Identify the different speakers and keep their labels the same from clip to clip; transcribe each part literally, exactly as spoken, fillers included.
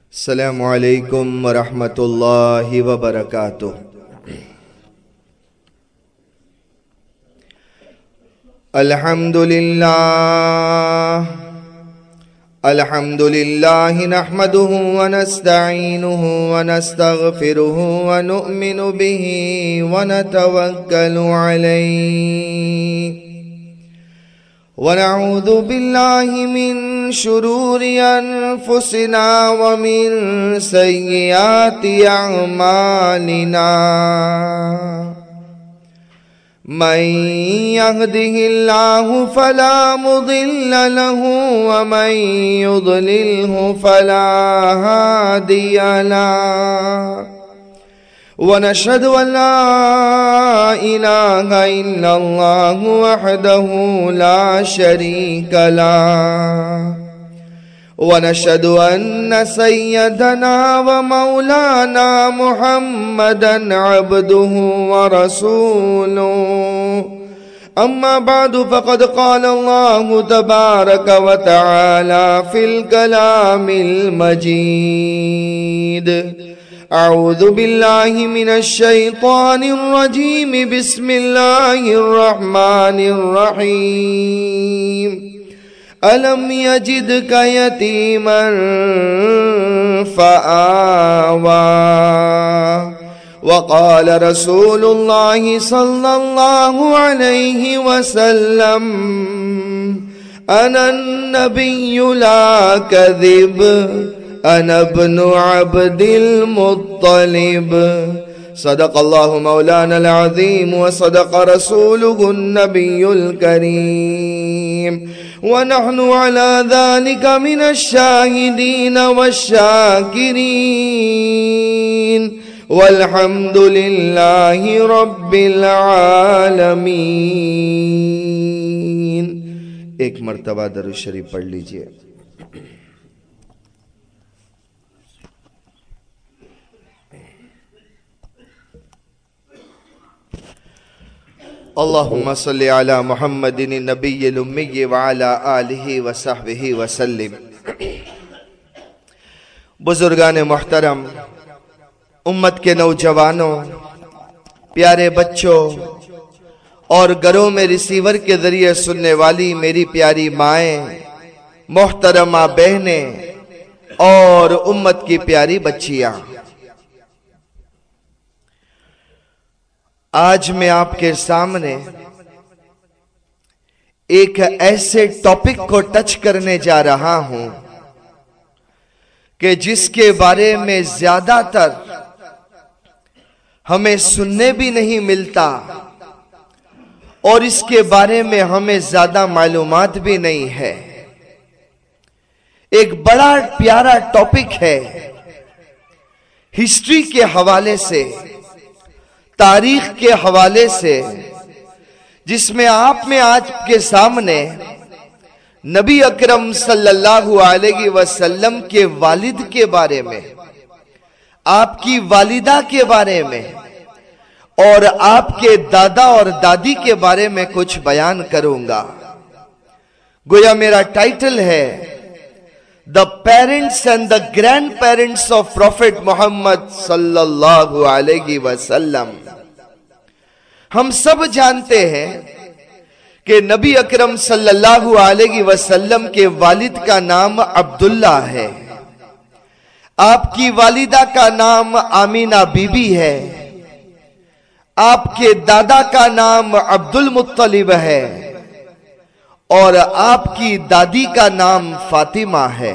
Speaker 1: السلام علیکم ورحمۃ اللہ وبرکاتہ۔ الحمد للہ الحمد للہ نحمده ونستعینه ونستغفره ونؤمن به ونتوکل علیہ ونعوذ باللہ من شرور انفسنا ومن سیئات اعمالنا من يهده الله فلا مضل له ومن يضلله فلا هادي له ونشهد أن لا إله إلا الله وحده لا شريك له ونشهد أن سيدنا ومولانا محمدا عبده ورسوله أما بعد فقد قال الله تبارك وتعالى في الكلام المجيد أعوذ بالله من الشيطان الرجيم بسم الله الرحمن الرحيم ألم يجدك يتيما فآوى وقال رسول الله صلى الله عليه وسلم أنا النبي لا كذب أنا ابن عبد المطلب صدق الله مولانا العظيم وصدق رسوله النبي الكريم ونحن على ذلك من الشاهدين والشاكرين والحمد لله رب العالمين۔ ایک مرتبہ درود شریف پڑھ لیجئے۔ اللہم صلی علی محمد النبی الامی وعلی آلہ وصحبہ وسلم۔ بزرگان محترم، امت کے نوجوانوں، پیارے بچوں اور گھروں میں ریسیور کے ذریعے سننے والی میری پیاری مائیں، محترمہ بہنیں اور امت کی پیاری بچیاں، آج میں آپ کے سامنے ایک ایسے ٹاپک کو ٹچ کرنے جا رہا ہوں کہ جس کے بارے میں زیادہ تر ہمیں سننے بھی نہیں ملتا اور اس کے بارے میں ہمیں زیادہ معلومات بھی نہیں ہے۔ ایک بڑا پیارا ٹاپک ہے، ہسٹری کے حوالے سے، تاریخ کے حوالے سے، جس میں آپ میں آج کے سامنے نبی اکرم صلی اللہ علیہ وسلم کے والد کے بارے میں، آپ کی والدہ کے بارے میں اور آپ کے دادا اور دادی کے بارے میں کچھ بیان کروں گا۔ گویا میرا ٹائٹل ہے The parents and the grandparents of Prophet Muhammad صلی اللہ علیہ وسلم۔ ہم سب جانتے ہیں کہ نبی اکرم صلی اللہ علیہ وسلم کے والد کا نام عبداللہ ہے، آپ کی والدہ کا نام آمینہ بی بی ہے، آپ کے دادا کا نام عبد المطلب ہے اور آپ کی دادی کا نام فاطمہ ہے۔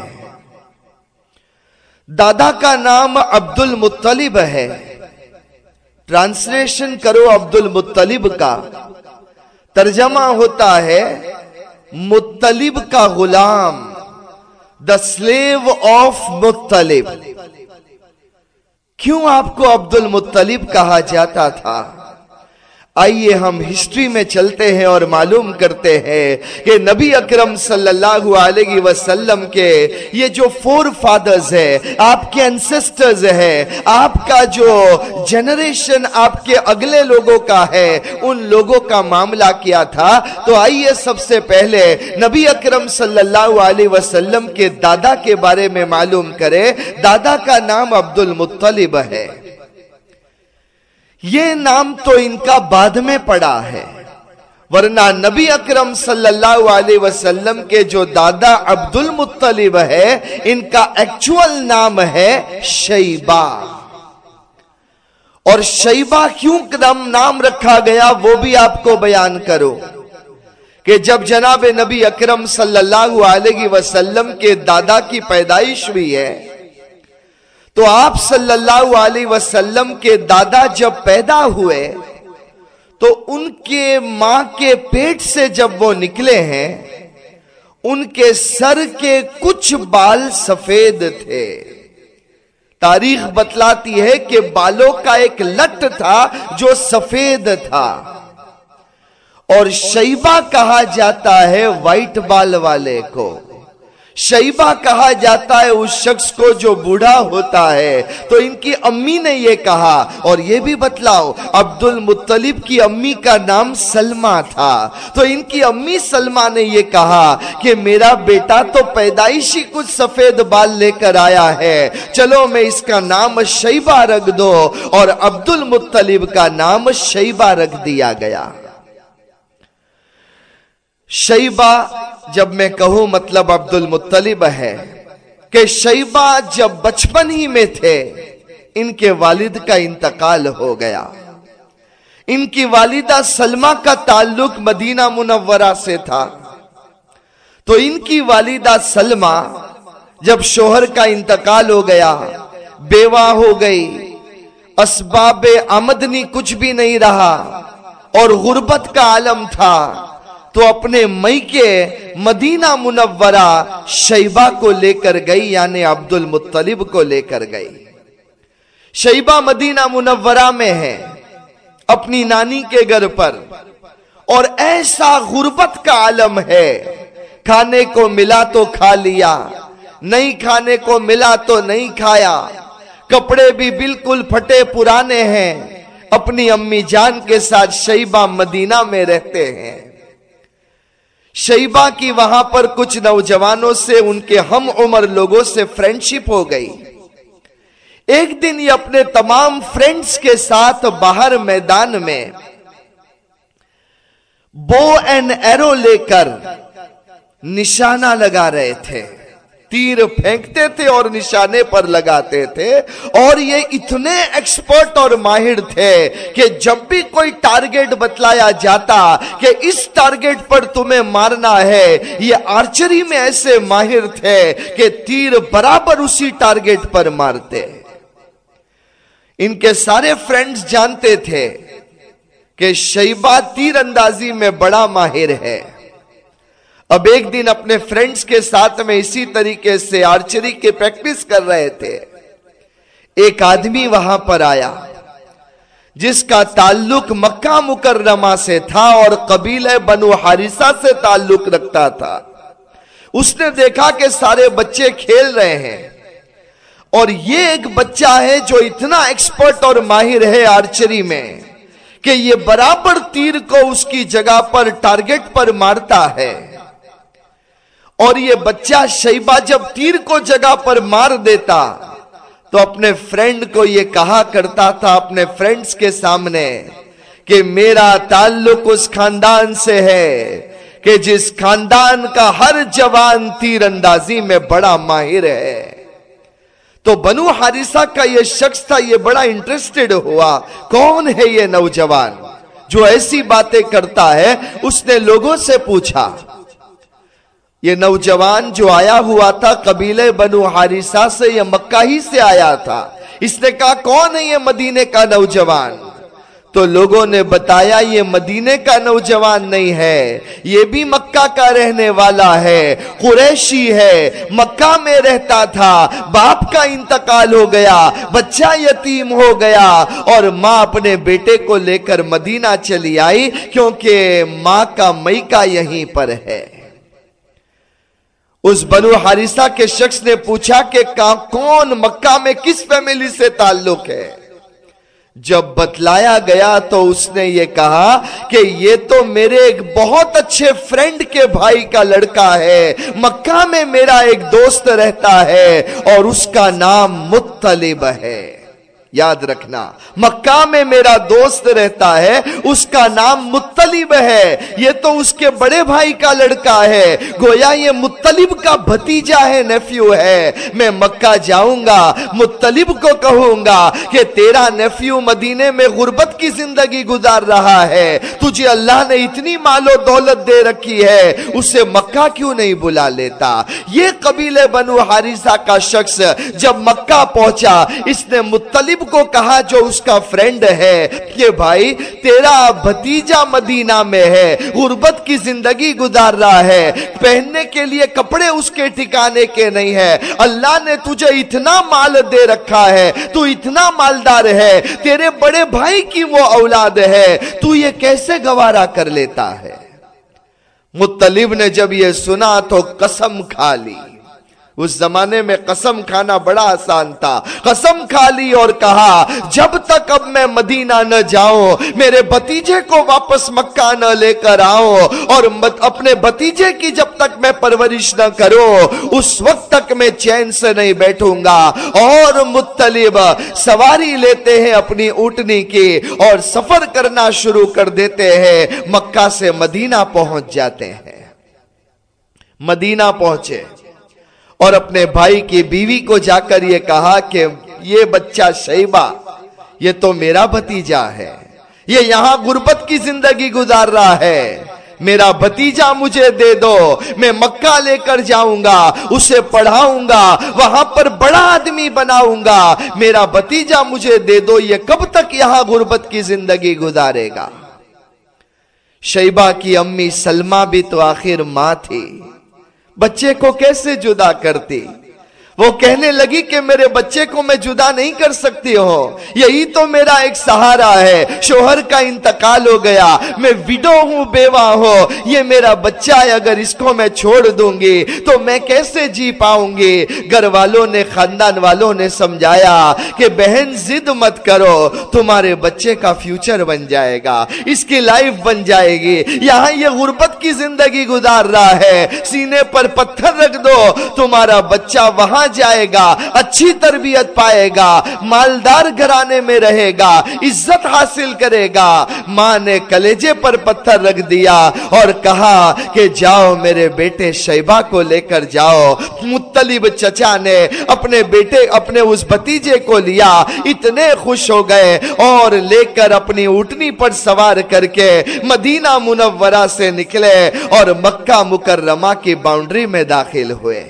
Speaker 1: دادا کا نام عبد المطلب ہے، ٹرانسلیشن کرو عبد المطلب کا، ترجمہ ہوتا ہے مطلب کا غلام، the slave of مطلب۔ کیوں آپ کو عبد المطلب کہا جاتا تھا؟ आइए हम हिस्ट्री में चलते हैं और मालूम करते हैं कि नबी अकरम सल्लल्लाहु अलैहि वसल्लम के ये जो फोर फादर्स है, आपके एंसेस्टर्स है, आपका जो जनरेशन आपके अगले लोगों का है, उन लोगों का मामला क्या था। तो आइए सबसे पहले नबी अकरम सल्लल्लाहु अलैहि वसल्लम के दादा के बारे में मालूम करें। दादा का नाम अब्दुल मुत्तलिब है। ये नाम तो इनका बाद में पड़ा है, वरना नबी अकरम सल्लल्लाहु अलैहि वसल्लम के जो दादा अब्दुल मुत्तलिब है, इनका एक्चुअल नाम है शैबा। और शैबा क्यों कदम नाम रखा गया वो भी आपको बयान करो कि जब जनाब नबी अकरम सल्लल्लाहु अलैहि वसल्लम के दादा की पैदाइश हुई है, तो आप सल्लल्लाहु अलैहि वसल्लम के दादा जब पैदा हुए तो उनके मां के पेट से जब वो निकले हैं, उनके सर के कुछ बाल सफेद थे। तारीख बतलाती है कि बालों का एक लट था जो सफेद था, और शैबा कहा जाता है व्हाइट बाल वाले को। शैबा कहा जाता है उस शख्स को जो बूढ़ा होता है। तो इनकी अम्मी ने ये कहा, और ये भी बतलाओ अब्दुल मुत्तलिब की अम्मी का नाम सलमा था। तो इनकी अम्मी सलमा ने ये कहा कि मेरा बेटा तो पैदाइशी कुछ सफेद बाल लेकर आया है, चलो मैं इसका नाम शैबा रख दो, और अब्दुल मुत्तलिब का नाम शैबा रख दिया गया। शैबा जब मैं कहूं मतलब अब्दुल मुत्तलिब है कि शैबा जब बचपन ही में थे, इनके वालिद का इंतकाल हो गया। इनकी वालिदा सलमा का ताल्लुक मदीना मुनव्वरा से था। तो इनकी वालिदा सलमा जब शोहर का इंतकाल हो गया, बेवा हो गई, असबाबे आमदनी कुछ भी नहीं रहा और गुर्बत का आलम था, तो अपने मैके मदीना मुनव्वरा शैबा को लेकर गई, यानी अब्दुल मुत्तलिब को लेकर गई। शैबा मदीना मुनव्वरा में है अपनी नानी के घर पर, और ऐसा गुर्बत का आलम है, खाने को मिला तो खा लिया, नहीं खाने को मिला तो नहीं खाया, कपड़े भी बिल्कुल फटे पुराने हैं। अपनी अम्मी जान के साथ शैबा मदीना में रहते हैं। शैबा की वहां पर कुछ नौजवानों से, उनके हम उम्र लोगों से फ्रेंडशिप हो गई। एक दिन ये अपने तमाम फ्रेंड्स के साथ बाहर मैदान में बो एंड एरो लेकर निशाना लगा रहे थे, तीर फेंकते थे और निशाने पर लगाते थे। और ये इतने एक्सपर्ट और माहिर थे कि जब भी कोई टारगेट बतलाया जाता कि इस टारगेट पर तुम्हें मारना है, ये आर्चरी में ऐसे माहिर थे कि तीर बराबर उसी टारगेट पर मारते। इनके सारे फ्रेंड्स जानते थे कि शैबा तीर अंदाजी में बड़ा माहिर है। अब एक दिन अपने फ्रेंड्स के साथ में इसी तरीके से आर्चरी के प्रैक्टिस कर रहे थे। एक आदमी वहां पर आया जिसका ताल्लुक मक्का मुकर्रमा से था और कबीले बनु हारिसा से ताल्लुक रखता था। उसने देखा कि सारे बच्चे खेल रहे हैं और ये एक बच्चा है जो इतना एक्सपर्ट और माहिर है आर्चरी में कि ये बराबर तीर को उसकी जगह पर टारगेट पर मारता है। और ये बच्चा शैबा जब तीर को जगह पर मार देता तो अपने फ्रेंड को ये कहा करता था अपने फ्रेंड्स के सामने कि मेरा ताल्लुक उस खानदान से है कि जिस खानदान का हर जवान तीर अंदाजी में बड़ा माहिर है। तो बनु हारिसा का ये शख्स था, ये बड़ा इंटरेस्टेड हुआ, कौन है ये नौजवान जो ऐसी बातें करता है। उसने लोगों से पूछा, ये नौजवान जो आया हुआ था कबीले बनु हारिसा से, ये मक्का ही से आया था। इसने कहा कौन है ये मदीने का नौजवान? तो लोगों ने बताया ये मदीने का नौजवान नहीं है, ये भी मक्का مکہ کا رہنے والا ہے، قریشی ہے، مکہ میں رہتا تھا، باپ کا انتقال ہو گیا، بچہ یتیم ہو گیا اور ماں اپنے بیٹے کو لے کر مدینہ چلی آئی کیونکہ ماں کا میکہ یہیں پر ہے۔ اس بنو حارثہ کے شخص نے پوچھا کہ کون مکہ میں کس فیملی سے تعلق ہے؟ جب بتلایا گیا تو اس نے یہ کہا کہ یہ تو میرے ایک بہت اچھے فرینڈ کے بھائی کا لڑکا ہے، مکہ میں میرا ایک دوست رہتا ہے اور اس کا نام مطلب ہے۔ یاد رکھنا، مکہ میں میرا دوست رہتا ہے، اس کا نام مطلب ہے، یہ تو اس کے بڑے بھائی کا لڑکا ہے، گویا یہ مطلب کا بھتیجا ہے، نیفیو ہے۔ میں مکہ جاؤں گا، مطلب کو کہوں گا کہ تیرا نیفیو مدینے میں غربت کی زندگی گزار رہا ہے، تجھے اللہ نے اتنی مال و دولت دے رکھی ہے، اسے مکہ کیوں نہیں بلا لیتا؟ یہ قبیلے بنو حارثہ کا شخص جب مکہ پہنچا، اس نے مطلب کو کہا جو اس کا فرینڈ ہے کہ بھائی تیرا بھتیجا مدینہ میں ہے، غربت کی زندگی گزار رہا ہے، پہننے کے لیے کپڑے اس کے ٹھکانے کے نہیں ہے، اللہ نے تجھے اتنا مال دے رکھا ہے، تو اتنا مالدار ہے، تیرے بڑے بھائی کی وہ اولاد ہے، تو یہ کیسے گوارا کر لیتا ہے؟ مطلب نے جب یہ سنا تو قسم کھا لی۔ اس زمانے میں قسم کھانا بڑا آسان تھا، قسم کھا لی اور کہا جب تک اب میں مدینہ نہ جاؤں، میرے بھتیجے کو واپس مکہ نہ لے کر آؤں، اور اپنے بھتیجے کی جب تک میں پرورش نہ کروں، اس وقت تک میں چین سے نہیں بیٹھوں گا۔ اور مطلب سواری لیتے ہیں اپنی اونٹنی کی اور سفر کرنا شروع کر دیتے ہیں، مکہ سے مدینہ پہنچ جاتے ہیں۔ مدینہ پہنچے اور اپنے بھائی کی بیوی کو جا کر یہ کہا کہ یہ بچہ شیبہ یہ تو میرا بھتیجا ہے، یہ یہاں غربت کی زندگی گزار رہا ہے، میرا بھتیجا مجھے دے دو، میں مکہ لے کر جاؤں گا، اسے پڑھاؤں گا، وہاں پر بڑا آدمی بناؤں گا، میرا بھتیجا مجھے دے دو، یہ کب تک یہاں غربت کی زندگی گزارے گا؟ شیبہ کی امی سلمہ بھی تو آخر ماں تھی، بچے کو کیسے جدا کرتی؟ وہ کہنے لگی کہ میرے بچے کو میں جدا نہیں کر سکتی ہوں، یہی تو میرا ایک سہارا ہے، شوہر کا انتقال ہو گیا، میں ویڈو ہوں، بیوہ ہوں، یہ میرا بچہ ہے، اگر اس کو میں چھوڑ دوں گی تو میں کیسے جی پاؤں گی؟ گھر والوں نے، خاندان والوں نے سمجھایا کہ بہن ضد مت کرو، تمہارے بچے کا فیوچر بن جائے گا، اس کی لائف بن جائے گی، یہاں یہ غربت کی زندگی گزار رہا ہے، سینے پر پتھر رکھ دو، تمہارا بچہ وہاں جائے گا، اچھی تربیت پائے گا، مالدار گھرانے میں رہے گا، عزت حاصل کرے گا۔ ماں نے کلیجے پر پتھر رکھ دیا اور کہا کہ جاؤ میرے بیٹے شیبہ کو لے کر جاؤ۔ مطلب چچا نے اپنے بیٹے اپنے اس بھتیجے کو لیا، اتنے خوش ہو گئے اور لے کر اپنی اونٹنی پر سوار کر کے مدینہ منورہ سے نکلے اور مکہ مکرمہ کی باؤنڈری میں داخل ہوئے۔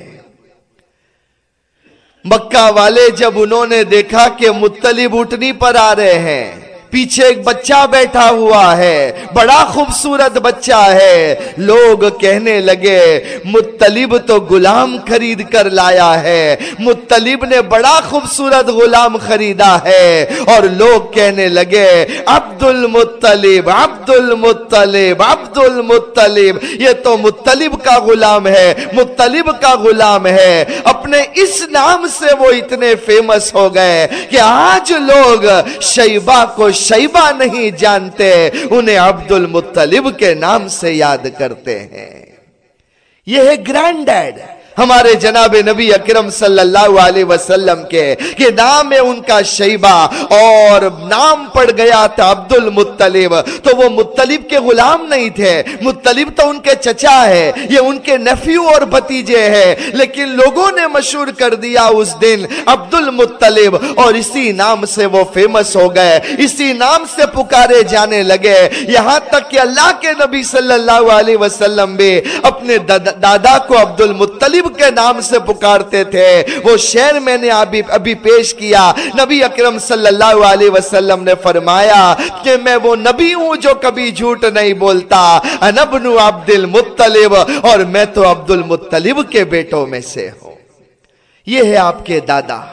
Speaker 1: مکہ والے جب انہوں نے دیکھا کہ مطلب اونٹنی پر آ رہے ہیں، پیچھے ایک بچہ بیٹھا ہوا ہے، بڑا خوبصورت بچہ ہے، لوگ کہنے لگے مطلب تو غلام خرید کر لایا ہے، مطلب نے بڑا خوبصورت غلام خریدا ہے، اور لوگ کہنے لگے عبد المطلب عبد المطلب عبد المطلب، یہ تو مطلب کا غلام ہے، مطلب کا غلام ہے۔ اپنے اس نام سے وہ اتنے فیمس ہو گئے کہ آج لوگ شیبہ کو شیبہ نہیں جانتے، انہیں عبد المطلب کے نام سے یاد کرتے ہیں۔ یہ ہے گرینڈ ڈیڈ ہمارے جناب نبی اکرم صلی اللہ علیہ وسلم کے کہ نام ہے ان کا شیبہ، اور نام پڑ گیا تھا عبد المطلب، تو وہ مطلب کے غلام نہیں تھے، مطلب تو ان کے چچا ہے، یہ ان کے نیفیو اور بھتیجے ہیں، لیکن لوگوں نے مشہور کر دیا اس دن عبد المطلب، اور اسی نام سے وہ فیمس ہو گئے، اسی نام سے پکارے جانے لگے، یہاں تک کہ اللہ کے نبی صلی اللہ علیہ وسلم بھی اپنے دادا کو عبد المطلب मुत्तलिब के नाम से पुकारते थे। वो शेर मैंने अभी अभी पेश किया। नबी अकरम सल्लल्लाहु अलैहि वसल्लम ने फरमाया कि मैं वो नबी हूं जो कभी झूठ नहीं बोलता, अनबनु अब्दुल मुत्तलिब, और मैं तो अब्दुल मुत्तलिब के बेटों में से हूं। ये है आपके दादा।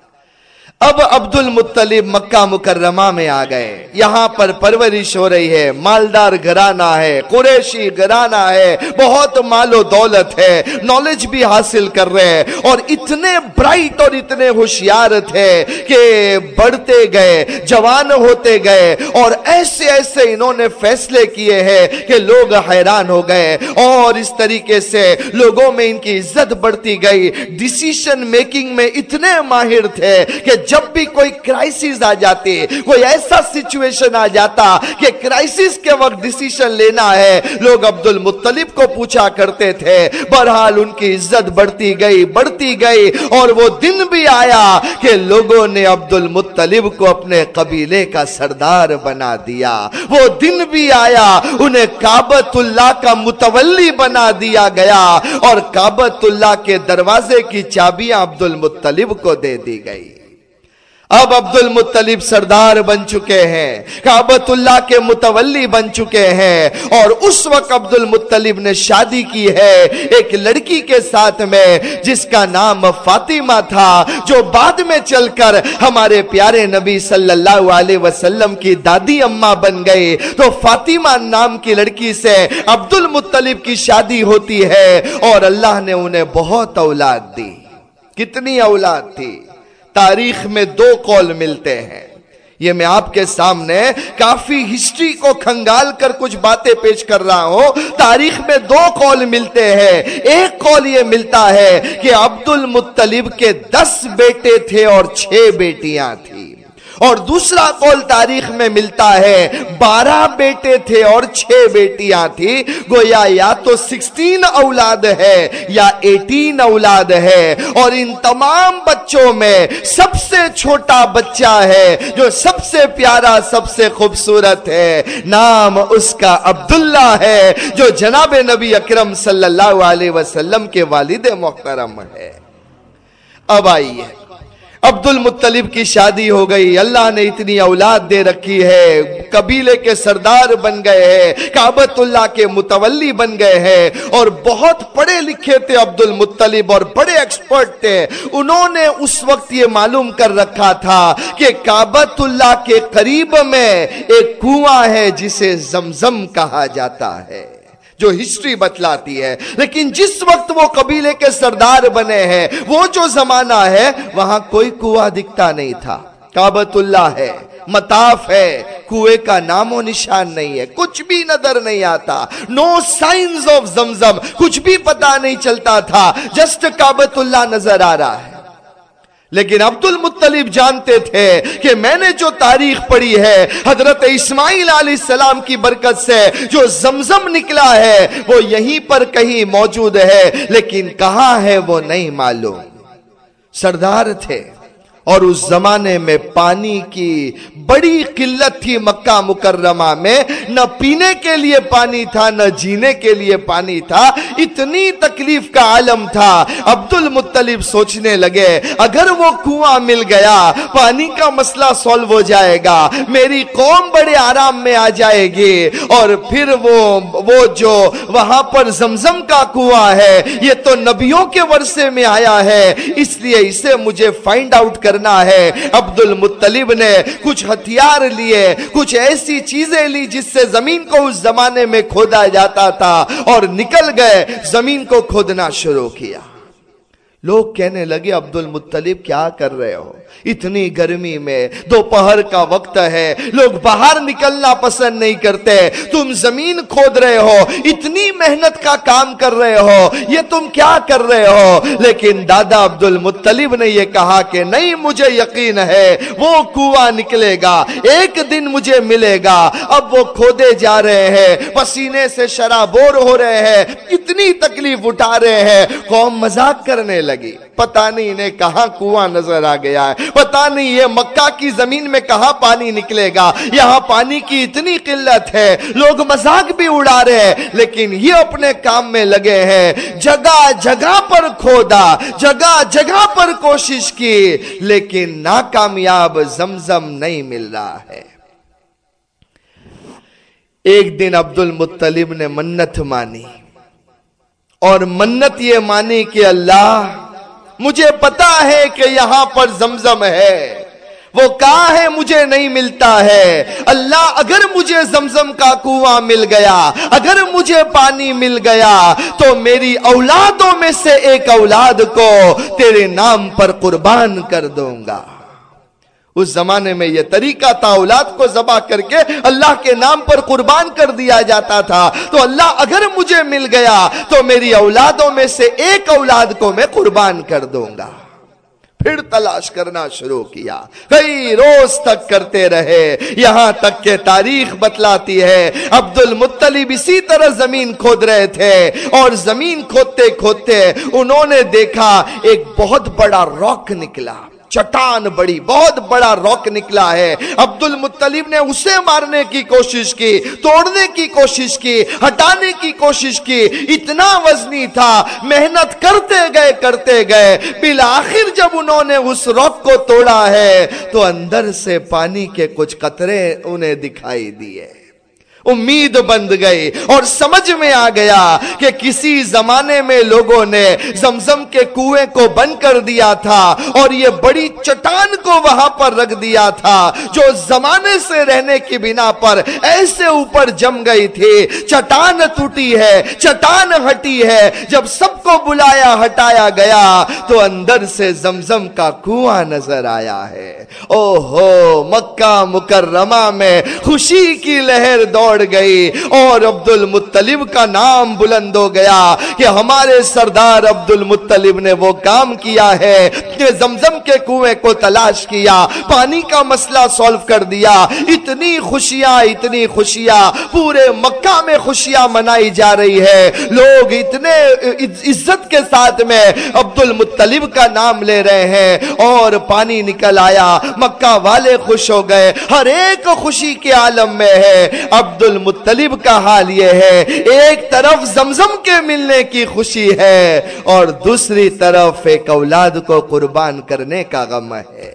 Speaker 1: अब अब्दुल मुत्तलिब मक्का मुकर्रमा में आ गए। यहां पर परवरिश हो रही है, मालदार घराना है, कुरैशी घराना है, बहुत मालो दौलत है, नॉलेज भी हासिल कर रहे हैं, और इतने ब्राइट और इतने होशियार थे कि बढ़ते गए, जवान होते गए, और ऐसे ऐसे इन्होंने फैसले किए हैं कि लोग हैरान हो गए। और इस तरीके से लोगों में इनकी इज्जत बढ़ती गई। डिसीजन मेकिंग में इतने माहिर थे कि जब भी कोई क्राइसिस आ जाती, कोई ऐसा सिचुएशन आ जाता कि क्राइसिस के वक्त डिसीजन लेना है, लोग अब्दुल मुत्तलिब को पूछा करते थे। बहरहाल उनकी इज्जत बढ़ती गई बढ़ती गई और वो दिन भी आया कि लोगों ने अब्दुल मुत्तलिब को अपने कबीले का सरदार बना दिया। वो दिन भी आया, उन्हें काबतुल्लाह का मुतवल्ली बना दिया गया, और काबतुल्लाह के दरवाजे की चाबियां अब्दुल मुत्तलिब को दे दी गई। अब अब्दुल मुत्तलिब सरदार बन चुके हैं, काबतुल्लाह के मुतवल्ली बन चुके हैं। और उस वक्त अब्दुल मुत्तलिब ने शादी की है एक लड़की के साथ में जिसका नाम फातिमा था, जो बाद में चलकर हमारे प्यारे नबी सल्लल्लाहु अलैहि वसल्लम की दादी अम्मा बन गई। तो फातिमा नाम की लड़की से अब्दुल मुत्तलिब की शादी होती है, और अल्लाह ने उन्हें बहुत औलाद दी। कितनी औलाद थी? तारीख में दो कौल मिलते हैं। ये मैं आपके सामने काफी हिस्ट्री को खंगाल कर कुछ बातें पेश कर रहा हूं। तारीख में दो कौल मिलते हैं। एक कौल ये मिलता है कि अब्दुल मुत्तलिब के दस बेटे थे और छह बेटियां थी, और दूसरा कौल तारीख में मिलता है बारह बेटे थे और छह बेटियां थी। गोया या तो सिक्सटीन औलाद है या एटीन औलाद है, और इन तमाम बच्चों में सबसे छोटा बच्चा है जो सबसे प्यारा, सबसे खूबसूरत है। नाम उसका अब्दुल्ला है, जो जनाब नबी अकरम सल्लल्लाहु अलैहि वसल्लम के वालिद मोहतरम है। अब आइए, अब्दुल मुत्तलिब की शादी हो गई, अल्लाह ने इतनी औलाद दे रखी है, कबीले के सरदार बन गए हैं, काबतुल्लाह के मुतवल्ली बन गए हैं, और बहुत पढ़े लिखे थे अब्दुल मुत्तलिब और बड़े एक्सपर्ट थे। उन्होंने उस वक्त ये मालूम कर रखा था कि काबतुल्लाह के करीब में एक कुआं है जिसे जमजम कहा जाता है, जो हिस्ट्री बतलाती है। लेकिन जिस वक्त वो कबीले के सरदार बने हैं, वो जो जमाना है, वहां कोई कुआं दिखता नहीं था। काबतुल्लाह है, मताफ है, कुएं का नामो निशान नहीं है, कुछ भी नजर नहीं आता। नो साइंस ऑफ जमजम, कुछ भी पता नहीं चलता था, जस्ट काबतुल्लाह नजर आ रहा है। लेकिन अब्दुल मुत्तलिब जानते थे कि मैंने जो तारीख पढ़ी है हजरत इस्माइल अलैहिस्सलाम की बरकत से जो जमजम निकला है वो यहीं पर कहीं मौजूद है, लेकिन कहां है वो नहीं मालूम। सरदार थे और उस जमाने में पानी की बड़ी किल्लत थी। मक्का मुकर्रमा में न पीने के लिए पानी था, न जीने के लिए पानी था, इतनी तकलीफ का आलम था। अब्दुल मुत्तलिब सोचने लगे, अगर वो कुआं मिल गया, पानी का मसला सॉल्व हो जाएगा, मेरी कौम बड़े आराम में आ जाएगी, और फिर वो वो जो वहां पर जमजम का कुआं है, ये तो नबियों के वर्षे में आया है, इसलिए इसे मुझे फाइंड आउट करना है। अब्दुल मुत्तलिब ने कुछ हथियार लिए, कुछ ऐसी चीजें ली जिससे जमीन को उस जमाने में खोदा जाता था, और निकल गए, जमीन को खोदना शुरू किया। लोग कहने लगे, अब्दुल मुत्तलिब क्या कर रहे हो, इतनी गर्मी में, दोपहर का वक्त है, लोग बाहर निकलना पसंद नहीं करते, तुम जमीन खोद रहे हो, इतनी मेहनत का काम कर रहे हो, ये तुम क्या कर रहे हो? लेकिन दादा अब्दुल मुत्तलिब ने यह कहा कि नहीं, मुझे यकीन है वो कुआं निकलेगा, एक दिन मुझे मिलेगा। अब वो खोदे जा रहे हैं, पसीने से शराबोर हो रहे हैं, इतनी तकलीफ उठा रहे हैं, कौम मजाक करने लगी, पता नहीं इन्हें कहां कुआं नजर आ गया है। پتہ نہیں یہ مکہ کی زمین میں کہاں پانی نکلے گا، یہاں پانی کی اتنی قلت ہے، لوگ مذاق بھی اڑا رہے ہیں، لیکن یہ اپنے کام میں لگے ہیں۔ جگہ جگہ پر کھودا، جگہ جگہ پر کوشش کی، لیکن ناکامیاب، زمزم نہیں مل رہا ہے۔ ایک دن عبد المطلب نے منت مانی، اور منت یہ مانی کہ اللہ مجھے پتا ہے کہ یہاں پر زمزم ہے، وہ کہاں ہے مجھے نہیں ملتا ہے، اللہ اگر مجھے زمزم کا کنواں مل گیا، اگر مجھے پانی مل گیا تو میری اولادوں میں سے ایک اولاد کو تیرے نام پر قربان کر دوں گا۔ اس زمانے میں یہ طریقہ تھا، اولاد کو ذبح کر کے اللہ کے نام پر قربان کر دیا جاتا تھا، تو اللہ اگر مجھے مل گیا تو میری اولادوں میں سے ایک اولاد کو میں قربان کر دوں گا۔ پھر تلاش کرنا شروع کیا، کئی روز تک کرتے رہے، یہاں تک کہ تاریخ بتلاتی ہے عبد المطلب اسی طرح زمین کھود رہے تھے، اور زمین کھودتے کھودتے انہوں نے دیکھا ایک بہت بڑا راک نکلا، چٹان بڑی، بہت بڑا راک نکلا ہے۔ عبد المطلب نے اسے مارنے کی کوشش کی، توڑنے کی کوشش کی، ہٹانے کی کوشش کی، اتنا وزنی تھا، محنت کرتے گئے کرتے گئے، بالآخر جب انہوں نے اس راک کو توڑا ہے تو اندر سے پانی کے کچھ قطرے انہیں دکھائی دیے۔ امید بند گئی اور سمجھ میں آ گیا کہ کسی زمانے میں لوگوں نے زمزم کے کنویں کو بند کر دیا تھا اور یہ بڑی چٹان کو وہاں پر رکھ دیا تھا جو زمانے سے رہنے کی بنا پر ایسے اوپر جم گئی تھی۔ چٹان ٹوٹی ہے، چٹان ہٹی ہے، جب سب کو بلایا ہٹایا گیا تو اندر سے زمزم کا کنواں نظر آیا ہے۔ او ہو، مکہ مکرمہ میں خوشی کی لہر دوڑ گئی اور عبد المطلب کا نام بلند ہو گیا کہ ہمارے سردار عبد المطلب نے وہ کام کیا ہے کہ زمزم کے کنویں کو تلاش کیا، پانی کا مسئلہ سولو کر دیا۔ اتنی خوشیاں اتنی خوشیاں پورے مکہ میں خوشیاں منائی جا رہی ہے، لوگ اتنے عزت کے ساتھ میں عبد المطلب کا نام لے رہے ہیں، اور پانی نکل آیا، مکہ والے خوش ہو گئے، ہر ایک خوشی کے عالم میں ہے۔ عبد المطلب کا حال یہ ہے، ایک طرف زمزم کے ملنے کی خوشی ہے اور دوسری طرف ایک اولاد کو قربان کرنے کا غم ہے۔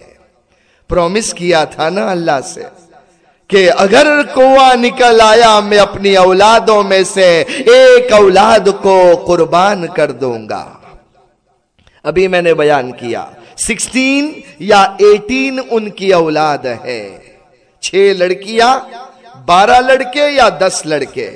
Speaker 1: پرومس کیا تھا نا اللہ سے کہ اگر کنواں نکل آیا میں اپنی اولادوں میں سے ایک اولاد کو قربان کر دوں گا۔ ابھی میں نے بیان کیا سکسٹین یا ایٹین ان کی اولاد ہے، چھ لڑکیاں، بارہ لڑکے یا دس لڑکے،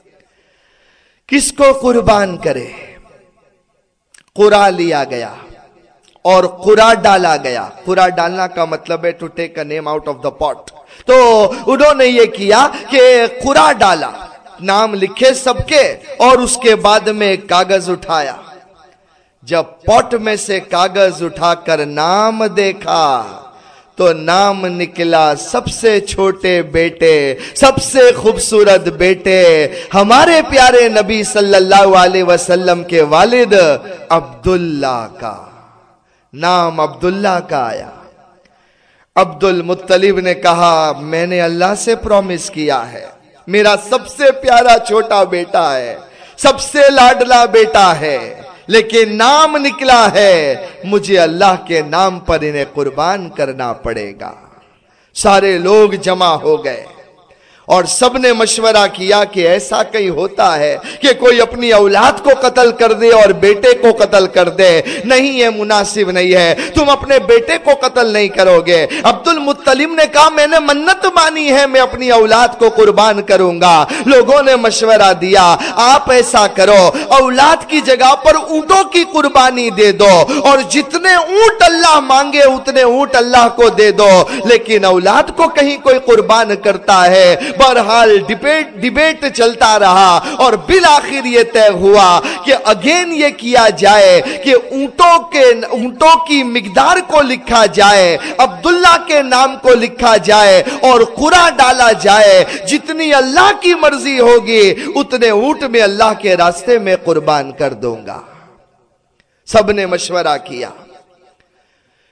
Speaker 1: کس کو قربان کرے؟ قرا لیا گیا اور قرا ڈالا گیا۔ قرا ڈالنا کا مطلب ہے to take a name out of the pot. تو انہوں نے یہ کیا کہ قرا ڈالا، نام لکھے سب کے، اور اس کے بعد میں ایک کاغذ اٹھایا۔ جب پاٹ میں سے کاغذ اٹھا کر نام دیکھا تو نام نکلا سب سے چھوٹے بیٹے، سب سے خوبصورت بیٹے، ہمارے پیارے نبی صلی اللہ علیہ وسلم کے والد عبداللہ کا نام عبداللہ کا آیا۔ عبد المطلب نے کہا میں نے اللہ سے پرومس کیا ہے، میرا سب سے پیارا چھوٹا بیٹا ہے، سب سے لاڈلا بیٹا ہے، لیکن نام نکلا ہے، مجھے اللہ کے نام پر انہیں قربان کرنا پڑے گا۔ سارے لوگ جمع ہو گئے اور سب نے مشورہ کیا کہ ایسا کہیں ہوتا ہے کہ کوئی اپنی اولاد کو قتل کر دے اور بیٹے کو قتل کر دے، نہیں، یہ مناسب نہیں ہے، تم اپنے بیٹے کو قتل نہیں کرو گے۔ عبد المطلب نے کہا میں نے منت مانی ہے، میں اپنی اولاد کو قربان کروں گا۔ لوگوں نے مشورہ دیا آپ ایسا کرو، اولاد کی جگہ پر اونٹوں کی قربانی دے دو، اور جتنے اونٹ اللہ مانگے اتنے اونٹ اللہ کو دے دو، لیکن اولاد کو کہیں کوئی قربان کرتا ہے۔ بہرحال ڈیبیٹ ڈیبیٹ چلتا رہا اور بالآخر یہ طے ہوا کہ اگین یہ کیا جائے کہ اونٹوں کے اونٹوں کی مقدار کو لکھا جائے، عبداللہ کے نام کو لکھا جائے اور قرعہ ڈالا جائے، جتنی اللہ کی مرضی ہوگی اتنے اونٹ میں اللہ کے راستے میں قربان کر دوں گا۔ سب نے مشورہ کیا،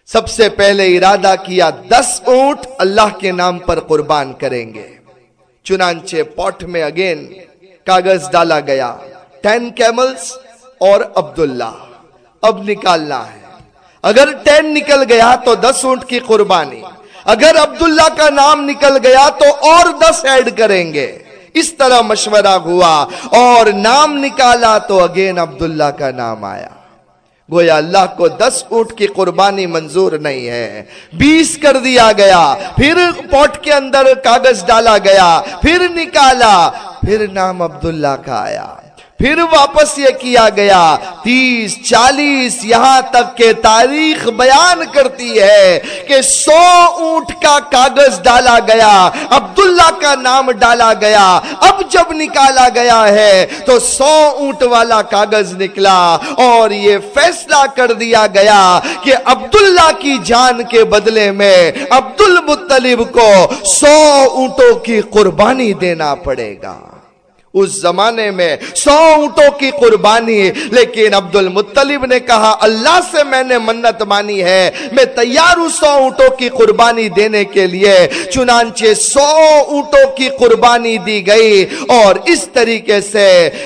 Speaker 1: سب سے پہلے ارادہ کیا دس اونٹ اللہ کے نام پر قربان کریں گے. چنانچہ پوٹ میں اگین کاغذ ڈالا گیا, ٹین کیملز اور عبداللہ. اب نکالنا ہے, اگر ٹین نکل گیا تو دس اونٹ کی قربانی, اگر عبداللہ کا نام نکل گیا تو اور دس ایڈ کریں گے. اس طرح مشورہ ہوا اور نام نکالا تو اگین عبداللہ کا نام آیا. گویا اللہ کو دس اونٹ کی قربانی منظور نہیں ہے, بیس کر دیا گیا. پھر پوٹ کے اندر کاغذ ڈالا گیا, پھر نکالا, پھر نام عبداللہ کا آیا. پھر واپس یہ کیا گیا, تیس چالیس, یہاں تک کہ تاریخ بیان کرتی ہے کہ سو اونٹ کا کاغذ ڈالا گیا, عبداللہ کا نام ڈالا گیا. اب جب نکالا گیا ہے تو سو اونٹ والا کاغذ نکلا اور یہ فیصلہ کر دیا گیا کہ عبداللہ کی جان کے بدلے میں عبد المطلب کو سو اونٹوں کی قربانی دینا پڑے گا. اس زمانے میں سو اونٹوں کی قربانی, لیکن عبد المطلب نے کہا اللہ سے میں نے منت مانی ہے, میں تیار ہوں سو اونٹوں کی قربانی دینے کے لیے. چنانچہ سو اونٹوں کی قربانی دی گئی اور اس طریقے سے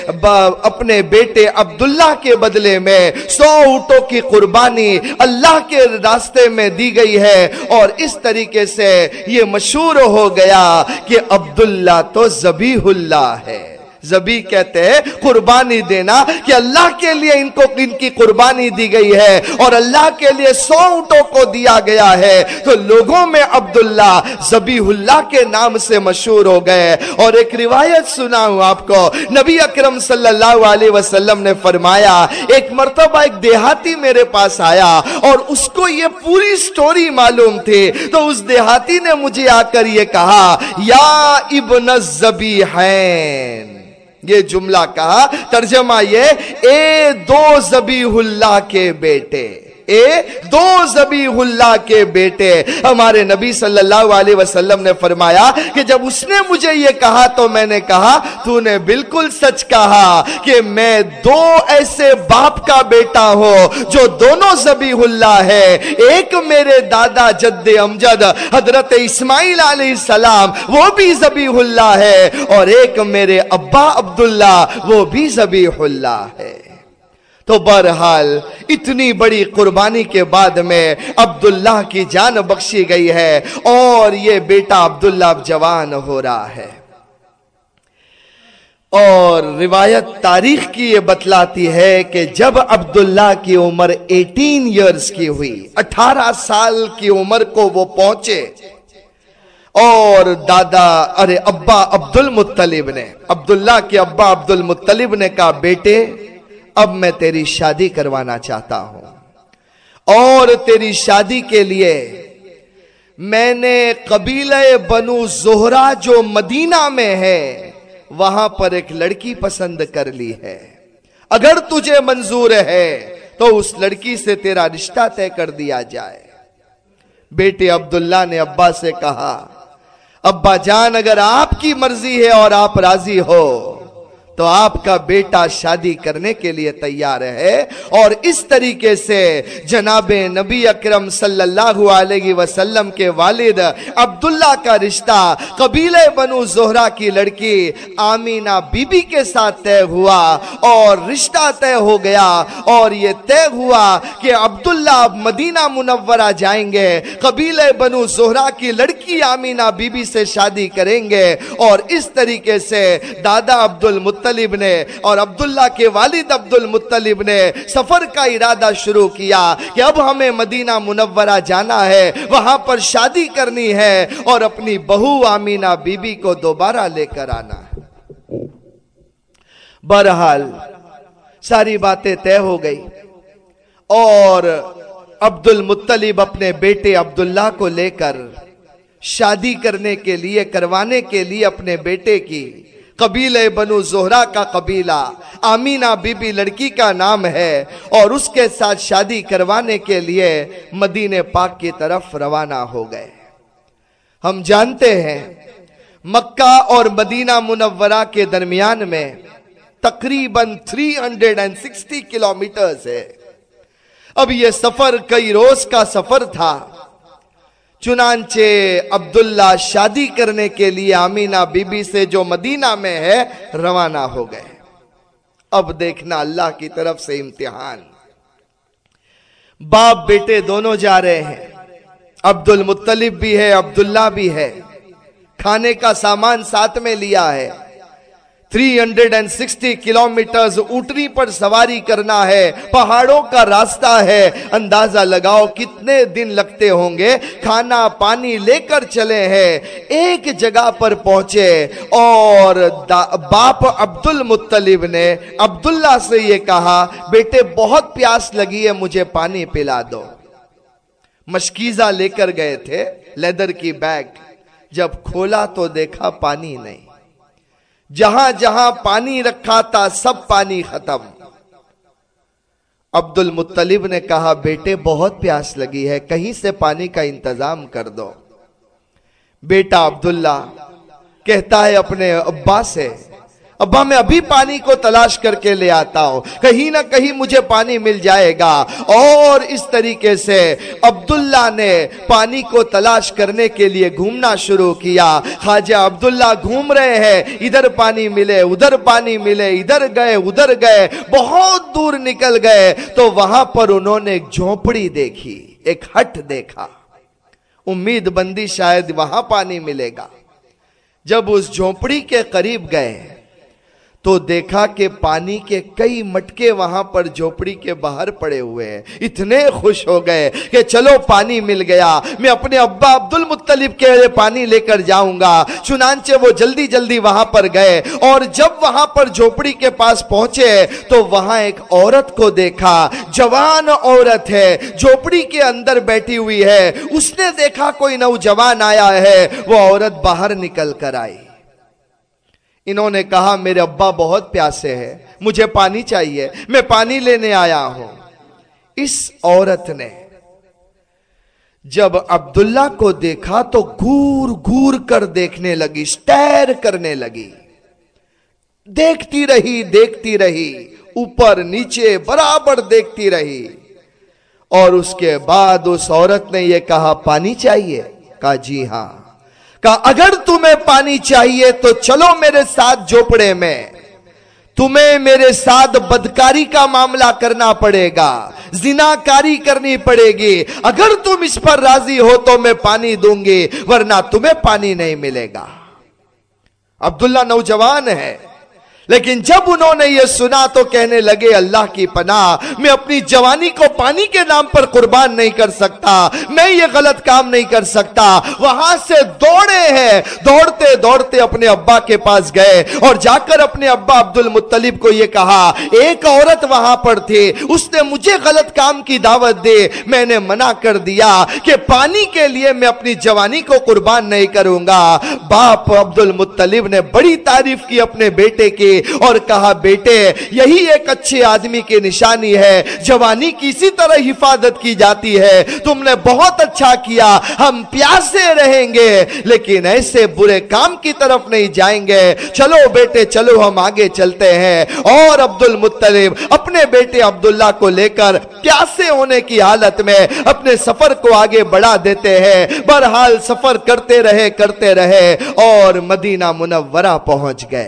Speaker 1: اپنے بیٹے عبداللہ کے بدلے میں سو اونٹوں کی قربانی اللہ کے راستے میں دی گئی ہے. اور اس طریقے سے یہ مشہور ہو گیا کہ عبداللہ تو ذبیح اللہ ہے. ذبی کہتے ہیں قربانی دینا, کہ اللہ کے لیے ان کو ان کی قربانی دی گئی ہے اور اللہ کے لیے سو اونٹوں کو دیا گیا ہے. تو لوگوں میں عبداللہ ذبیح اللہ کے نام سے مشہور ہو گئے. اور ایک روایت سناؤں آپ کو, نبی اکرم صلی اللہ علیہ وسلم نے فرمایا, ایک مرتبہ ایک دیہاتی میرے پاس آیا اور اس کو یہ پوری سٹوری معلوم تھی. تو اس دیہاتی نے مجھے آ کر یہ کہا, یا ابن الذبیحین, یہ جملہ کہا, ترجمہ یہ, اے دو ذبیح اللہ کے بیٹے, اے دو ذبیح اللہ کے بیٹے. ہمارے نبی صلی اللہ علیہ وسلم نے فرمایا کہ جب اس نے مجھے یہ کہا تو میں نے کہا تو نے بالکل سچ کہا کہ میں دو ایسے باپ کا بیٹا ہوں جو دونوں ذبیح اللہ ہے. ایک میرے دادا جد امجد حضرت اسماعیل علیہ السلام, وہ بھی ذبیح اللہ ہے, اور ایک میرے ابا عبداللہ, وہ بھی ذبیح اللہ ہے. تو بہرحال اتنی بڑی قربانی کے بعد میں عبداللہ کی جان بخشی گئی ہے اور یہ بیٹا عبداللہ اب جوان ہو رہا ہے. اور روایت تاریخ کی یہ بتلاتی ہے کہ جب عبداللہ کی عمر اٹھارہ ایئرز کی ہوئی, اٹھارہ سال کی عمر کو وہ پہنچے, اور دادا ارے ابا عبد المطلب نے, عبداللہ کے ابا عبد المطلب نے کہا, بیٹے اب میں تیری شادی کروانا چاہتا ہوں, اور تیری شادی کے لیے میں نے قبیلہ بنو زہرہ جو مدینہ میں ہے وہاں پر ایک لڑکی پسند کر لی ہے. اگر تجھے منظور ہے تو اس لڑکی سے تیرا رشتہ طے کر دیا جائے. بیٹے عبداللہ نے ابا سے کہا, ابا جان اگر آپ کی مرضی ہے اور آپ راضی ہو تو آپ کا بیٹا شادی کرنے کے لیے تیار ہے. اور اس طریقے سے جناب نبی اکرم صلی اللہ علیہ وسلم کے والد عبداللہ کا رشتہ قبیلہ بنو زہرہ کی لڑکی آمینہ بی بی کے ساتھ طے ہوا, اور رشتہ طے ہو گیا. اور یہ طے ہوا کہ عبداللہ اب مدینہ منورہ جائیں گے, قبیلہ بنو زہرہ کی لڑکی آمینہ بی بی سے شادی کریں گے. اور اس طریقے سے دادا عبد المطلب نے اور عبداللہ کے والد عبد المطلب نے سفر کا ارادہ شروع کیا کہ اب ہمیں مدینہ منورہ جانا ہے, وہاں پر شادی کرنی ہے اور اپنی بہو آمینہ بی بی کو دوبارہ لے کر آنا ہے. بہرحال ساری باتیں طے ہو گئی اور عبد المطلب اپنے بیٹے عبداللہ کو لے کر شادی کرنے کے لیے کروانے کے لیے اپنے بیٹے کی, قبیلہ بنو زہرہ کا قبیلہ, آمینہ بی بی لڑکی کا نام ہے, اور اس کے ساتھ شادی کروانے کے لیے مدینہ پاک کی طرف روانہ ہو گئے. ہم جانتے ہیں مکہ اور مدینہ منورہ کے درمیان میں تقریباً تین سو ساٹھ کلومیٹرز ہے. اب یہ سفر کئی روز کا سفر تھا، چنانچہ عبداللہ شادی کرنے کے لیے آمینہ بی بی سے جو مدینہ میں ہے روانہ ہو گئے۔ اب دیکھنا اللہ کی طرف سے امتحان، باپ بیٹے دونوں جا رہے ہیں، عبد المطلب بھی ہے، عبداللہ بھی ہے، کھانے کا سامان ساتھ میں لیا ہے، تین سو ساٹھ کلومیٹرز اونٹنی پر سواری کرنا ہے، پہاڑوں کا راستہ ہے، اندازہ لگاؤ کتنے دن لگتے ہوں گے، کھانا پانی لے کر چلے ہیں۔ ایک جگہ پر پہنچے اور باپ عبد المطلب نے عبداللہ سے یہ کہا، بیٹے بہت پیاس لگی ہے، مجھے پانی پلا دو۔ مشکیزہ لے کر گئے تھے، لیدر کی بیگ، جب کھولا تو دیکھا پانی نہیں، جہاں جہاں پانی رکھا تھا سب پانی ختم۔ عبد المطلب نے کہا، بیٹے بہت پیاس لگی ہے، کہیں سے پانی کا انتظام کر دو۔ بیٹا عبداللہ کہتا ہے اپنے ابا سے، ابا میں ابھی پانی کو تلاش کر کے لے آتا ہوں، کہیں نہ کہیں مجھے پانی مل جائے گا۔ اور اس طریقے سے عبداللہ نے پانی کو تلاش کرنے کے لیے گھومنا شروع کیا۔ خواجہ عبداللہ گھوم رہے ہیں، ادھر پانی ملے ادھر پانی ملے، ادھر گئے ادھر گئے، بہت دور نکل گئے تو وہاں پر انہوں نے ایک جھونپڑی دیکھی، ایک ہٹ دیکھا، امید بندی شاید وہاں پانی ملے گا۔ جب اس جھونپڑی کے قریب گئے تو دیکھا کہ پانی کے کئی مٹکے وہاں پر جھوپڑی کے باہر پڑے ہوئے ہیں۔ اتنے خوش ہو گئے کہ چلو پانی مل گیا، میں اپنے ابا عبد المطلب کے لیے پانی لے کر جاؤں گا۔ چنانچہ وہ جلدی جلدی وہاں پر گئے اور جب وہاں پر جھوپڑی کے پاس پہنچے تو وہاں ایک عورت کو دیکھا، جوان عورت ہے، جھوپڑی کے اندر بیٹھی ہوئی ہے۔ اس نے دیکھا کوئی نوجوان آیا ہے، وہ عورت باہر نکل کر آئی۔ انہوں نے کہا، میرے ابا بہت پیاسے ہیں، مجھے پانی چاہیے، میں پانی لینے آیا ہوں۔ اس عورت نے جب عبداللہ کو دیکھا تو گور گور کر دیکھنے لگی، سٹیر کرنے لگی، دیکھتی رہی دیکھتی رہی، اوپر نیچے برابر دیکھتی رہی۔ اور اس کے بعد اس عورت نے یہ کہا، پانی چاہیے؟ کہا جی ہاں۔ کہا اگر تمہیں پانی چاہیے تو چلو میرے ساتھ جھوپڑے میں، تمہیں میرے ساتھ بدکاری کا معاملہ کرنا پڑے گا، زناکاری کرنی پڑے گی، اگر تم اس پر راضی ہو تو میں پانی دوں گی، ورنہ تمہیں پانی نہیں ملے گا۔ عبداللہ نوجوان ہے، لیکن جب انہوں نے یہ سنا تو کہنے لگے، اللہ کی پناہ، میں اپنی جوانی کو پانی کے نام پر قربان نہیں کر سکتا، میں یہ غلط کام نہیں کر سکتا۔ وہاں سے دوڑے ہیں، دوڑتے دوڑتے اپنے ابا کے پاس گئے اور جا کر اپنے ابا عبد المطلب کو یہ کہا، ایک عورت وہاں پر تھی، اس نے مجھے غلط کام کی دعوت دی، میں نے منع کر دیا کہ پانی کے لیے میں اپنی جوانی کو قربان نہیں کروں گا۔ باپ عبد المطلب نے بڑی تعریف کی اپنے بیٹے کی اور کہا، بیٹے یہی ایک اچھے آدمی کی نشانی ہے، جوانی کی اسی طرح حفاظت کی جاتی ہے، تم نے بہت اچھا کیا، ہم پیاسے رہیں گے لیکن ایسے برے کام کی طرف نہیں جائیں گے، چلو بیٹے چلو ہم آگے چلتے ہیں۔ اور عبد المطلب اپنے بیٹے عبداللہ کو لے کر پیاسے ہونے کی حالت میں اپنے سفر کو آگے بڑھا دیتے ہیں۔ بہرحال سفر کرتے رہے کرتے رہے اور مدینہ منورہ پہنچ گئے۔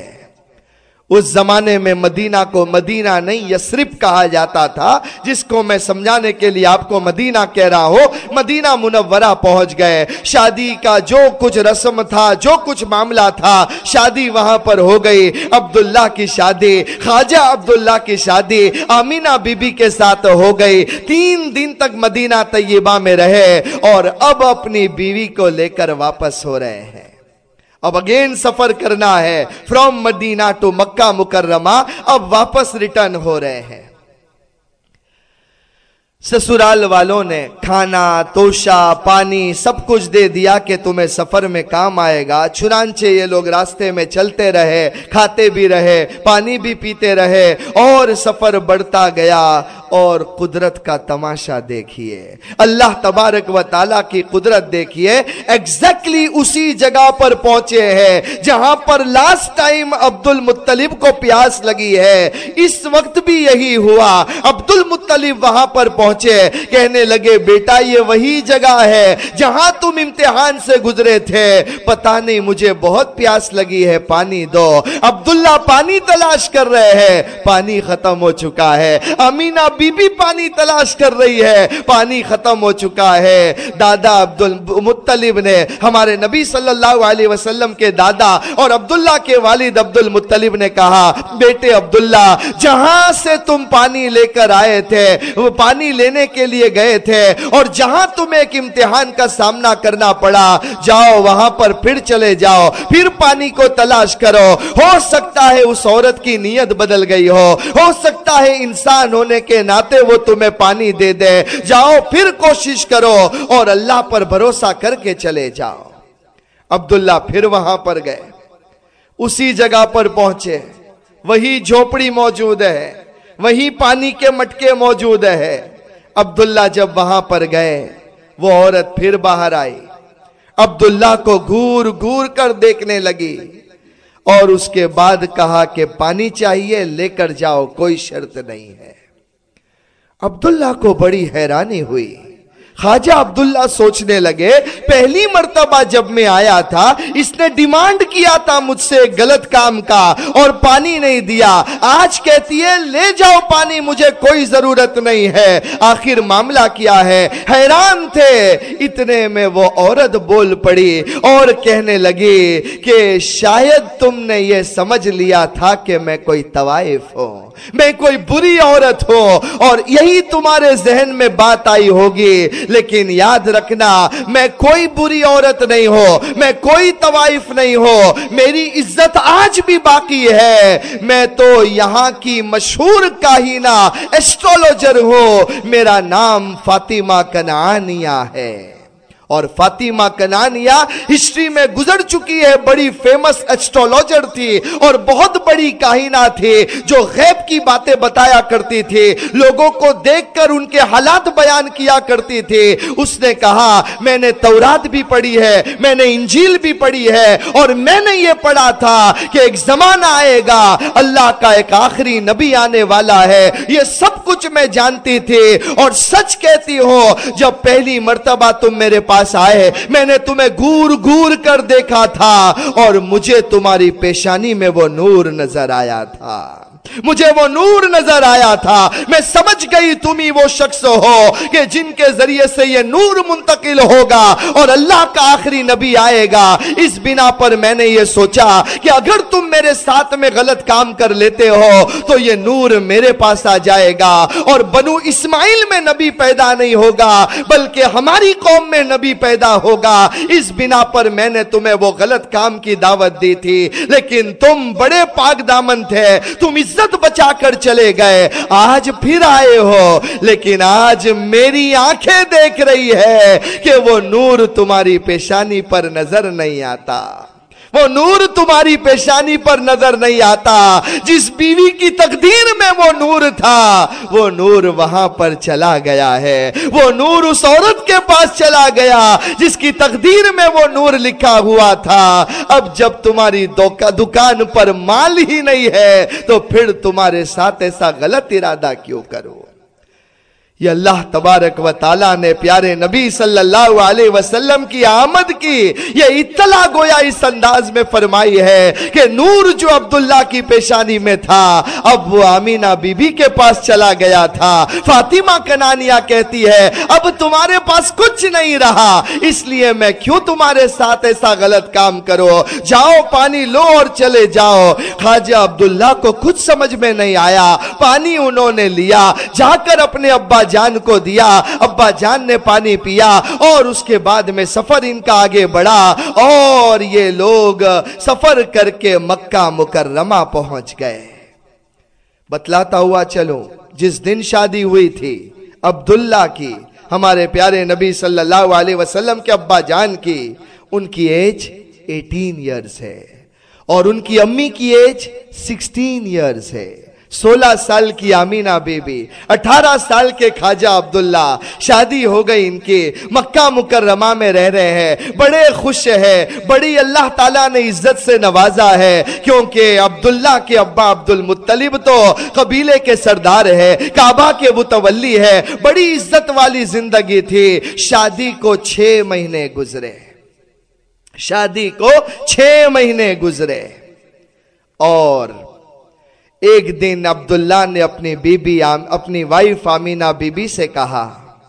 Speaker 1: اس زمانے میں مدینہ کو مدینہ نہیں یثرب کہا جاتا تھا، جس کو میں سمجھانے کے لیے آپ کو مدینہ کہہ رہا ہوں۔ مدینہ منورہ پہنچ گئے، شادی کا جو کچھ رسم تھا، جو کچھ معاملہ تھا، شادی وہاں پر ہو گئی۔ عبداللہ کی شادی، خواجہ عبداللہ کی شادی آمینہ بی بی کے ساتھ ہو گئی۔ تین دن تک مدینہ طیبہ میں رہے اور اب اپنی بیوی کو لے کر واپس ہو رہے ہیں۔ اب اگین سفر کرنا ہے، فرام مدینہ ٹو مکہ مکرمہ، اب واپس ریٹرن ہو رہے ہیں۔ سسرال والوں نے کھانا توشہ پانی سب کچھ دے دیا کہ تمہیں سفر میں کام آئے گا، چنانچہ یہ لوگ راستے میں چلتے رہے، کھاتے بھی رہے، پانی بھی پیتے رہے اور سفر بڑھتا گیا اور قدرت کا تماشا دیکھیے، اللہ تبارک و تعالیٰ کی قدرت دیکھیے۔ ایگزیکٹلی اسی جگہ پر پہنچے ہیں جہاں پر لاسٹ ٹائم عبد المطلب کو پیاس لگی ہے، اس وقت بھی یہی ہوا۔ عبد المطلب وہاں پر پہنچے، کہنے لگے بیٹا یہ وہی جگہ ہے جہاں تم امتحان سے گزرے تھے، پتہ نہیں مجھے بہت پیاس لگی ہے، پانی دو۔ عبداللہ پانی تلاش کر رہے ہیں، پانی ختم ہو چکا ہے۔ امینہ بی بی پانی تلاش کر رہی ہے، پانی ختم ہو چکا ہے۔ دادا عبد المطلب نے، ہمارے نبی صلی اللہ علیہ وسلم کے دادا اور عبداللہ کے والد عبد المطلب نے کہا بیٹے عبداللہ جہاں سے تم پانی لے کر آئے تھے، وہ پانی لینے کے لیے گئے تھے اور جہاں تمہیں ایک امتحان کا سامنا کرنا پڑا، جاؤ وہاں پر پھر چلے جاؤ، پھر پانی کو تلاش کرو۔ ہو سکتا ہے اس عورت کی نیت بدل گئی ہو، ہو سکتا ہے انسان ہونے کے ناطے وہ تمہیں پانی دے دے، جاؤ پھر کوشش کرو اور اللہ پر بھروسہ کر کے چلے جاؤ۔ عبداللہ پھر وہاں پر گئے، اسی جگہ پر پہنچے، وہی جھوپڑی موجود ہے، وہی پانی کے مٹکے موجود ہے۔ عبداللہ جب وہاں پر گئے، وہ عورت پھر باہر آئی، عبداللہ کو گور گور کر دیکھنے لگی اور اس کے بعد کہا کہ پانی چاہیے لے کر جاؤ، کوئی شرط نہیں ہے۔ عبداللہ کو بڑی حیرانی ہوئی۔ خواجہ عبداللہ سوچنے لگے پہلی مرتبہ جب میں آیا تھا اس نے ڈیمانڈ کیا تھا مجھ سے غلط کام کا اور پانی نہیں دیا، آج کہتی ہے لے جاؤ پانی، مجھے کوئی ضرورت نہیں ہے، آخر معاملہ کیا ہے؟ حیران تھے، اتنے میں وہ عورت بول پڑی اور کہنے لگی کہ شاید تم نے یہ سمجھ لیا تھا کہ میں کوئی طوائف ہوں، میں کوئی بری عورت ہوں اور یہی تمہارے ذہن میں بات آئی ہوگی، لیکن یاد رکھنا میں کوئی بری عورت نہیں ہوں، میں کوئی طوائف نہیں ہوں، میری عزت آج بھی باقی ہے، میں تو یہاں کی مشہور کاہنہ ایسٹرولوجر ہوں، میرا نام فاطمہ کنعانیہ ہے۔ اور فاطمہ کنعانیہ ہسٹری میں گزر چکی ہے، بڑی فیمس ایسٹرولوجر تھی اور بہت بڑی کاہنہ تھی جو غیب کی باتیں بتایا کرتی تھی، لوگوں کو دیکھ کر ان کے حالات بیان کیا کرتی تھی۔ اس نے کہا میں نے تورات بھی پڑھی ہے، میں نے انجیل بھی پڑھی ہے اور میں نے یہ پڑھا تھا کہ ایک زمانہ آئے گا اللہ کا ایک آخری نبی آنے والا ہے، یہ سب کچھ میں جانتی تھی اور سچ کہتی ہوں جب پہلی مرتبہ تم میرے پاس آئے میں نے تمہیں گور گور کر دیکھا تھا اور مجھے تمہاری پیشانی میں وہ نور نظر آیا تھا، مجھے وہ نور نظر آیا تھا، میں سمجھ گئی تم ہی وہ شخص ہو کہ جن کے ذریعے سے یہ نور منتقل ہوگا اور اللہ کا آخری نبی آئے گا۔ اس بنا پر میں نے یہ سوچا کہ اگر تم میرے ساتھ میں غلط کام کر لیتے ہو تو یہ نور میرے پاس آ جائے گا اور بنو اسماعیل میں نبی پیدا نہیں ہوگا بلکہ ہماری قوم میں نبی پیدا ہوگا۔ اس بنا پر میں نے تمہیں وہ غلط کام کی دعوت دی تھی، لیکن تم بڑے پاک دامن تھے، تم عزت بچا کر چلے گئے، آج پھر آئے ہو، لیکن آج میری آنکھیں دیکھ رہی ہے کہ وہ نور تمہاری پیشانی پر نظر نہیں آتا، وہ نور تمہاری پیشانی پر نظر نہیں آتا، جس بیوی کی تقدیر میں وہ نور تھا وہ نور وہاں پر چلا گیا ہے، وہ نور اس عورت کے پاس چلا گیا جس کی تقدیر میں وہ نور لکھا ہوا تھا۔ اب جب تمہاری دکان پر مال ہی نہیں ہے تو پھر تمہارے ساتھ ایسا غلط ارادہ کیوں کرو؟ یہ اللہ تبارک و تعالیٰ نے پیارے نبی صلی اللہ علیہ وسلم کی آمد کی یہ اطلاع گویا اس انداز میں فرمائی ہے کہ نور جو عبداللہ کی پیشانی میں تھا اب وہ آمینہ بی بی کے پاس چلا گیا تھا۔ فاطمہ کنعانیہ کہتی ہے اب تمہارے پاس کچھ نہیں رہا، اس لیے میں کیوں تمہارے ساتھ ایسا غلط کام کرو، جاؤ پانی لو اور چلے جاؤ۔ خواجہ عبداللہ کو کچھ سمجھ میں نہیں آیا، پانی انہوں نے لیا، جا کر اپنے ابا جان کو دیا، ابا جان نے پانی پیا اور اس کے بعد میں سفر ان کا آگے بڑھا اور یہ لوگ سفر کر کے مکہ مکرمہ پہنچ گئے۔ بتلاتا ہوا چلو جس دن شادی ہوئی تھی عبداللہ کی، ہمارے پیارے نبی صلی اللہ علیہ وسلم کے ابا جان کی، ان کی ایج ایٹین ایئرز ہے اور ان کی امی کی ایج سکسٹین ایئرز ہے۔ सोलह साल की आमीना बीबी, अठारह साल के ख्वाजा अब्दुल्ला, शादी हो गई इनकी, मक्का मुकर्रमा में रह रहे हैं, बड़े खुश है, बड़ी अल्लाह ताला ने इज्जत से नवाजा है, क्योंकि अब्दुल्ला के अब्बा अब्दुल मुत्तलिब तो कबीले के सरदार है, काबा के मुतवल्ली है, बड़ी इज्जत वाली जिंदगी थी। शादी को छह महीने गुजरे, शादी को छह महीने गुजरे और एक दिन अब्दुल्ला ने अपनी बीबी अपनी वाइफ आमीना बीबी से कहा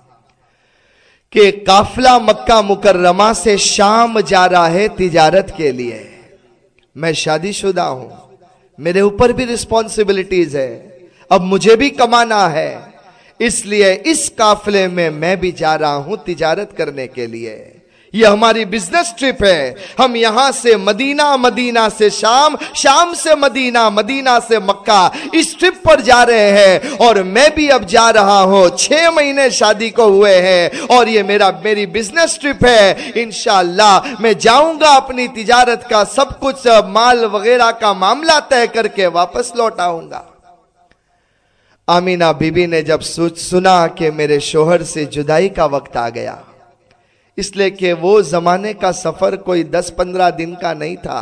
Speaker 1: कि काफिला मक्का मुकर्रमा से शाम जा रहा है तिजारत के लिए, मैं शादीशुदा हूं, मेरे ऊपर भी रिस्पॉन्सिबिलिटीज है, अब मुझे भी कमाना है, इसलिए इस काफिले में मैं भी जा रहा हूं तिजारत करने के लिए। ये हमारी बिजनेस ट्रिप है, हम यहां से मदीना, मदीना से शाम, शाम से मदीना, मदीना से मक्का, इस ट्रिप पर जा रहे हैं और मैं भी अब जा रहा हूं। छह महीने शादी को हुए हैं और ये मेरा मेरी बिजनेस ट्रिप है, इंशाअल्लाह मैं जाऊंगा, अपनी तिजारत का सब कुछ माल वगैरह का मामला तय करके वापस लौट आऊंगा। आमीना बीबी ने जब सुना कि मेरे शोहर से जुदाई का वक्त आ गया, इसलिए कि वो जमाने का सफर कोई दस पंद्रह दिन का नहीं था,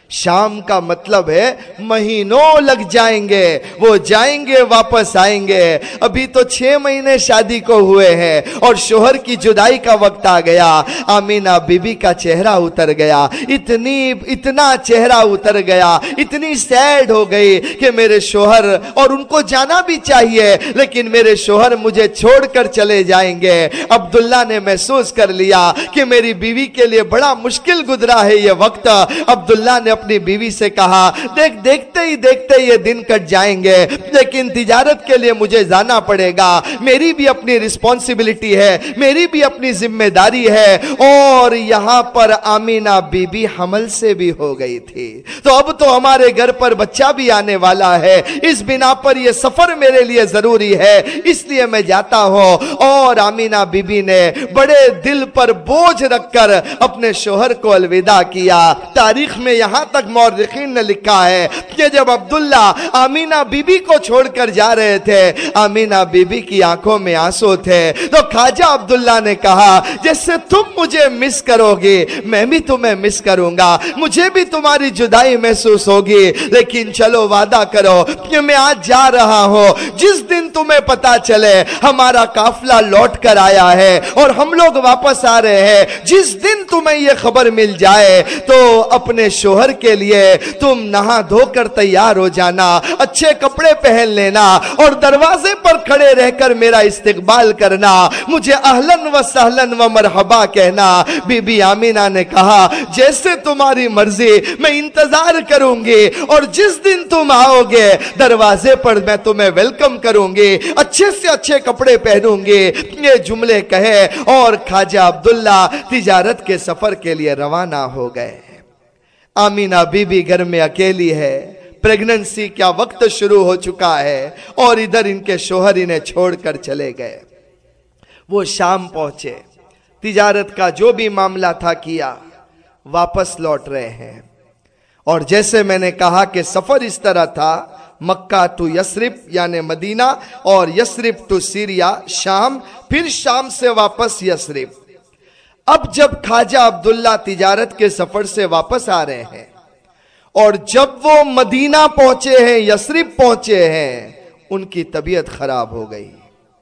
Speaker 1: शाम का मतलब है महीनों लग जाएंगे, वो जाएंगे वापस आएंगे। अभी तो छह महीने शादी को हुए हैं और शोहर की जुदाई का वक्त आ गया। आमीना बीबी का चेहरा उतर गया, इतनी इतना चेहरा उतर गया, इतनी सैड हो गई कि मेरे शोहर, और उनको जाना भी चाहिए, लेकिन मेरे शोहर मुझे छोड़कर चले जाएंगे। अब्दुल्ला ने महसूस कर लिया कि मेरी बीवी के लिए बड़ा मुश्किल गुजरा है ये वक्त। अब्दुल्ला ने अपनी बीवी से कहा, देख देखते ही देखते ये दिन कट जाएंगे, लेकिन तिजारत के लिए मुझे जाना पड़ेगा, मेरी भी अपनी रिस्पॉन्सिबिलिटी है, मेरी भी अपनी जिम्मेदारी है। और यहां पर आमीना बीबी हमल से भी हो गई थी, तो अब तो हमारे घर पर बच्चा भी आने वाला है, इस बिना पर यह सफर मेरे लिए जरूरी है, इसलिए मैं जाता हूं। और आमीना बीबी ने बड़े दिल पर बोझ रखकर अपने शोहर को अलविदा किया। तारीख में यहां तक मौर्रिखीन ने लिखा है कि जब अब्दुल्ला आमीना बीबी को छोड़कर जा रहे थे, आमीना बीबी की आंखों में आंसू थे, तो ख्वाजा अब्दुल्ला ने कहा, जैसे तुम मुझे मिस करोगे मैं भी तुम्हें मिस करूंगा, मुझे भी तुम्हारी जुदाई महसूस होगी, लेकिन चलो वादा करो कि मैं आज जा रहा हूं, जिस दिन तुम्हें पता चले हमारा काफिला लौट कर आया है और हम लोग वापस आ रहे हैं, जिस दिन तुम्हें यह खबर मिल जाए तो अपने शोहर के लिए तुम नहा धोकर तैयार हो जाना, अच्छे कपड़े पहन लेना और दरवाजे पर खड़े रहकर मेरा इस्तकबाल करना, मुझे अहलन व सहलन व मरहबा कहना। बीबी आमीना ने कहा, जैसे तुम्हारी मर्जी, मैं इंतजार करूंगी और जिस दिन तुम आओगे दरवाजे पर मैं तुम्हें वेलकम करूंगी, अच्छे से अच्छे कपड़े पहनूंगी। ये जुमले कहे और ख्वाजा अब्दुल्ला तिजारत के सफर के लिए रवाना हो गए। आमीना बीबी घर में अकेली है, प्रेगनेंसी का वक्त शुरू हो चुका है और इधर इनके शोहर इन्हें छोड़कर चले गए। वो शाम पहुंचे, तिजारत का जो भी मामला था किया, वापस लौट रहे हैं। और जैसे मैंने कहा कि सफर इस तरह था, मक्का टू यस्रिब यानी मदीना और यस्रिब टू सीरिया शाम, फिर शाम से वापस यस्रिब। अब जब ख्वाजा अब्दुल्ला तिजारत के सफर से वापस आ रहे हैं और जब वो मदीना पहुंचे हैं, यस्रिब पहुंचे हैं, उनकी तबीयत खराब हो गई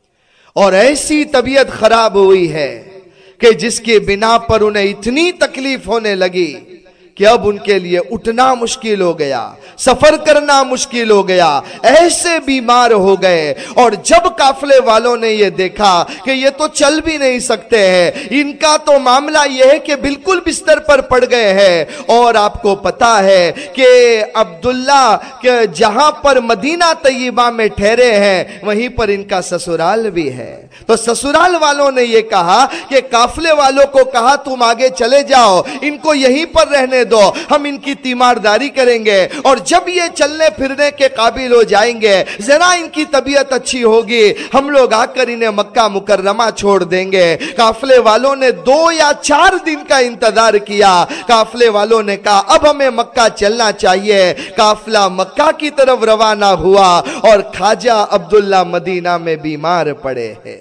Speaker 1: और ऐसी तबीयत खराब हुई है कि जिसके बिना पर उन्हें इतनी तकलीफ होने लगी कि अब उनके लिए उठना मुश्किल हो गया, सफर करना मुश्किल हो गया, ऐसे बीमार हो गए। और जब काफिले वालों ने ये देखा कि ये तो चल भी नहीं सकते हैं, इनका तो मामला ये है कि बिल्कुल बिस्तर पर पड़ गए हैं। और आपको पता है कि अब्दुल्ला के जहां पर मदीना तैयबा में ठहरे हैं वहीं पर इनका ससुराल भी है, तो ससुराल वालों ने ये कहा कि काफिले वालों को कहा तुम आगे चले जाओ, इनको यहीं पर रहने دو, ہم ان کی تیمارداری کریں گے, اور جب یہ چلنے پھرنے کے قابل ہو جائیں گے, ذرا ان کی طبیعت اچھی ہوگی, ہم لوگ آ کر انہیں مکہ مکرمہ چھوڑ دیں گے. قافلے والوں نے دو یا چار دن کا انتظار کیا. قافلے والوں نے کہا اب ہمیں مکہ چلنا چاہیے. قافلہ مکہ کی طرف روانہ ہوا اور خواجہ عبداللہ مدینہ میں بیمار پڑے ہیں.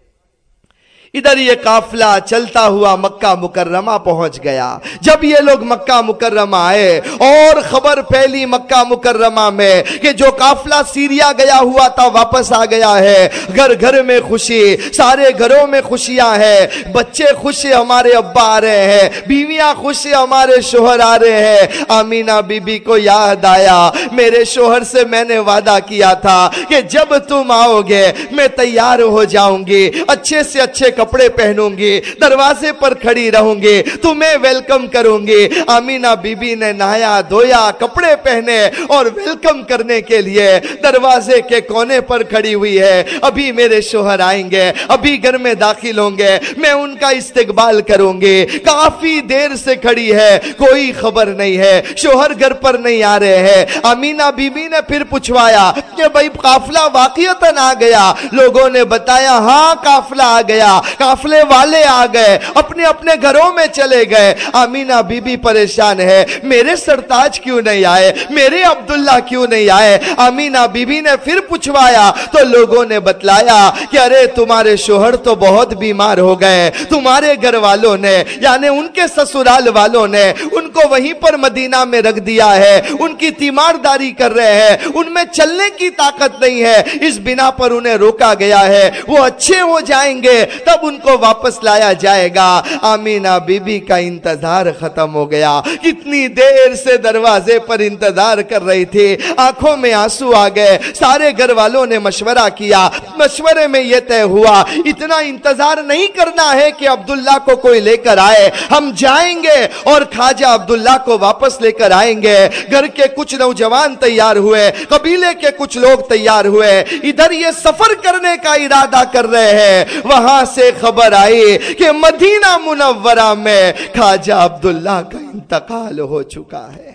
Speaker 1: ادھر یہ قافلہ چلتا ہوا مکہ مکرمہ پہنچ گیا. جب یہ لوگ مکہ مکرمہ آئے اور خبر پھیلی مکہ مکرمہ میں کہ جو قافلہ سیریا گیا ہوا تھا واپس آ گیا ہے, گھر گھر میں خوشی, سارے گھروں میں خوشیاں ہیں, بچے خوش ہیں ہمارے ابا آ رہے ہیں, بیویاں خوش ہیں ہمارے شوہر آ رہے ہیں. آمینہ بی بی کو یاد آیا میرے شوہر سے میں نے وعدہ کیا تھا کہ جب تم آؤ گے میں تیار ہو جاؤں گی, اچھے سے اچھے کپڑے پہنوں گی, دروازے پر کھڑی رہوں گی, تمہیں ویلکم کروں گی. آمینہ بی بی نے نہایا دھویا, کپڑے پہنے اور ویلکم کرنے کے لیے دروازے کے کونے پر کھڑی ہوئی ہے. ابھی میرے شوہر آئیں گے, ابھی گھر میں داخل ہوں گے, میں ان کا استقبال کروں گی. کافی دیر سے کھڑی ہے, کوئی خبر نہیں ہے, شوہر گھر پر نہیں آ رہے ہیں. آمینہ بی بی نے پھر پوچھوایا کہ بھئی قافلہ واقعتاً آ گیا؟ لوگوں نے بتایا ہاں قافلہ آ گیا, قافلے والے آ گئے, اپنے اپنے گھروں میں چلے گئے. آمینہ بی بی پریشان ہے, میرے سرتاج کیوں نہیں آئے, میرے عبداللہ کیوں نہیں آئے؟ آمینہ بی بی نے پھر پوچھوایا تو لوگوں نے بتلایا کہ ارے تمہارے شوہر تو بہت بیمار ہو گئے, تمہارے گھر والوں نے یعنی ان کے سسرال والوں نے ان کو وہیں پر مدینہ میں رکھ دیا ہے, ان کی تیمارداری کر رہے ہیں, ان میں چلنے کی طاقت نہیں ہے, اس بنا پر انہیں روکا گیا ہے. وہ اچھے ہو جائیں گے تب ان کو واپس لایا جائے گا. آمینہ بی بی کا انتظار ختم ہو گیا. کتنی دیر سے دروازے پر انتظار کر رہی تھی, آنکھوں میں آنسو آ گئے. سارے گھر والوں نے مشورہ کیا, مشورے میں یہ طے ہوا اتنا انتظار نہیں کرنا ہے کہ عبداللہ کو کوئی لے کر آئے, ہم جائیں گے اور خواجہ عبداللہ کو واپس لے کر آئیں گے. گھر کے کچھ نوجوان تیار ہوئے, قبیلے کے کچھ لوگ تیار ہوئے, ادھر یہ سفر کرنے کا ارادہ کر رہے ہیں. وہاں سے خبر آئی کہ مدینہ منورہ میں خواجہ عبداللہ کا انتقال ہو چکا ہے.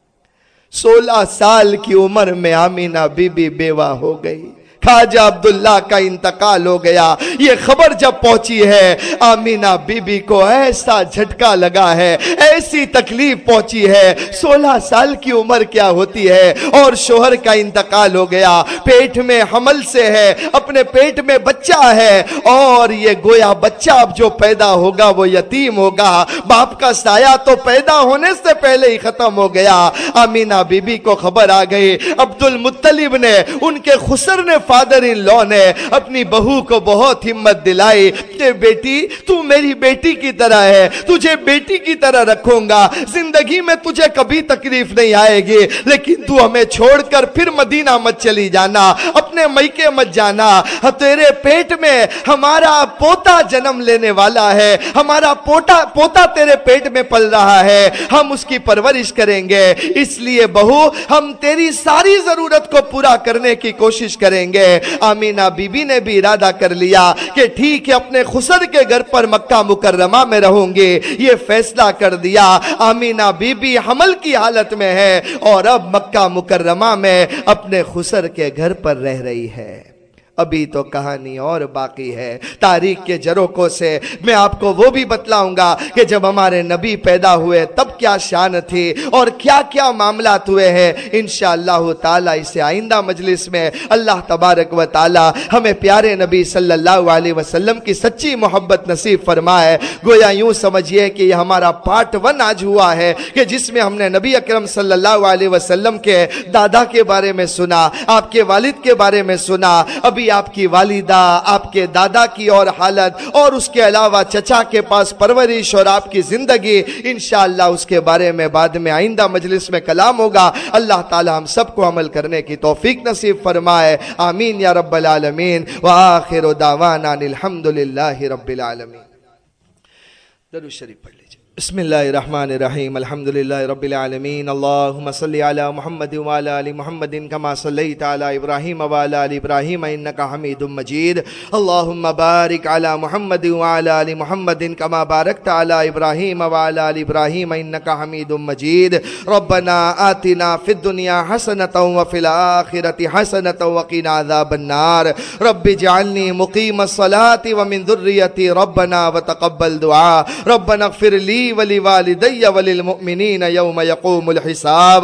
Speaker 1: سولہ سال کی عمر میں آمینہ بی بی بیوہ ہو گئی. خواجہ عبداللہ کا انتقال ہو گیا. یہ خبر جب پہنچی ہے آمینہ بی بی کو ایسا جھٹکا لگا ہے, ایسی تکلیف پہنچی ہے. سولہ سال کی عمر کیا ہوتی ہے اور شوہر کا انتقال ہو گیا, پیٹ میں حمل سے ہے, اپنے پیٹ میں بچہ ہے, اور یہ گویا بچہ اب جو پیدا ہوگا وہ یتیم ہوگا. باپ کا سایہ تو پیدا ہونے سے پہلے ہی ختم ہو گیا. آمینہ بی بی کو خبر آ گئی. عبد المطلب نے, ان کے خسر نے, فادر ان لو نے اپنی بہو کو بہت ہمت دلائی کہ بیٹی تو میری بیٹی کی طرح ہے, تجھے بیٹی کی طرح رکھوں گا, زندگی میں تجھے کبھی تکلیف نہیں آئے گی, لیکن تو ہمیں چھوڑ کر پھر مدینہ مت چلی جانا, اپنے میکے مت جانا. تیرے پیٹ میں ہمارا پوتا جنم لینے والا ہے, ہمارا پوتا پوتا تیرے پیٹ میں پل رہا ہے, ہم اس کی پرورش کریں گے, اس لیے بہو ہم تیری ساری ضرورت کو پورا کرنے کی کوشش کریں گے. آمینہ بی بی نے بھی ارادہ کر لیا کہ ٹھیک ہے اپنے خسر کے گھر پر مکہ مکرمہ میں رہوں گے. یہ فیصلہ کر دیا. آمینہ بی بی حمل کی حالت میں ہے اور اب مکہ مکرمہ میں اپنے خسر کے گھر پر رہ رہی ہے. ابھی تو کہانی اور باقی ہے. تاریخ کے جروکوں سے میں آپ کو وہ بھی بتلاؤں گا کہ جب ہمارے نبی پیدا ہوئے تب کیا شان تھی اور کیا کیا معاملات ہوئے ہیں. انشاءاللہ تعالی اسے آئندہ مجلس میں اللہ تبارک و تعالی ہمیں پیارے نبی صلی اللہ علیہ وسلم کی سچی محبت نصیب فرمائے. گویا یوں سمجھئے کہ یہ ہمارا پارٹ ون آج ہوا ہے کہ جس میں ہم نے نبی اکرم صلی اللہ علیہ وسلم کے دادا کے بارے میں سنا, آپ کے والد کے بارے میں سنا, ابھی آپ کی والدہ, آپ کے دادا کی اور حالت, اور اس کے علاوہ چچا کے پاس پرورش اور آپ کی زندگی. انشاءاللہ اس کے بارے میں بعد میں آئندہ مجلس میں کلام ہوگا. اللہ تعالی ہم سب کو عمل کرنے کی توفیق نصیب فرمائے. آمین یا رب العالمین. وآخر دعوانا الحمدللہ رب العالمین. درود شریف پڑھ لیجئے. بسم اللہ الرحمن الرحیم الحمد للہ رب العالمین اللہم صلی علی محمد وعلی آل محمد کما صلیت علی ابراہیم وعلی آل ابراہیم انکا حمید مجید اللہم بارک علی محمد وعلی آل محمد کما بارکت علی ابراہیم وعلی آل ابراہیم انکا حمید مجید ربنا آتنا فی الدنیا حسنۃ وفی الآخرۃ حسنۃ وقنا عذاب النار رب اجعلنی مقیم الصلاۃ ومن ذریتی ربنا وتقبل دعا ربنا اغفر لی ولوالدي وللمؤمنين يوم يقوم الحساب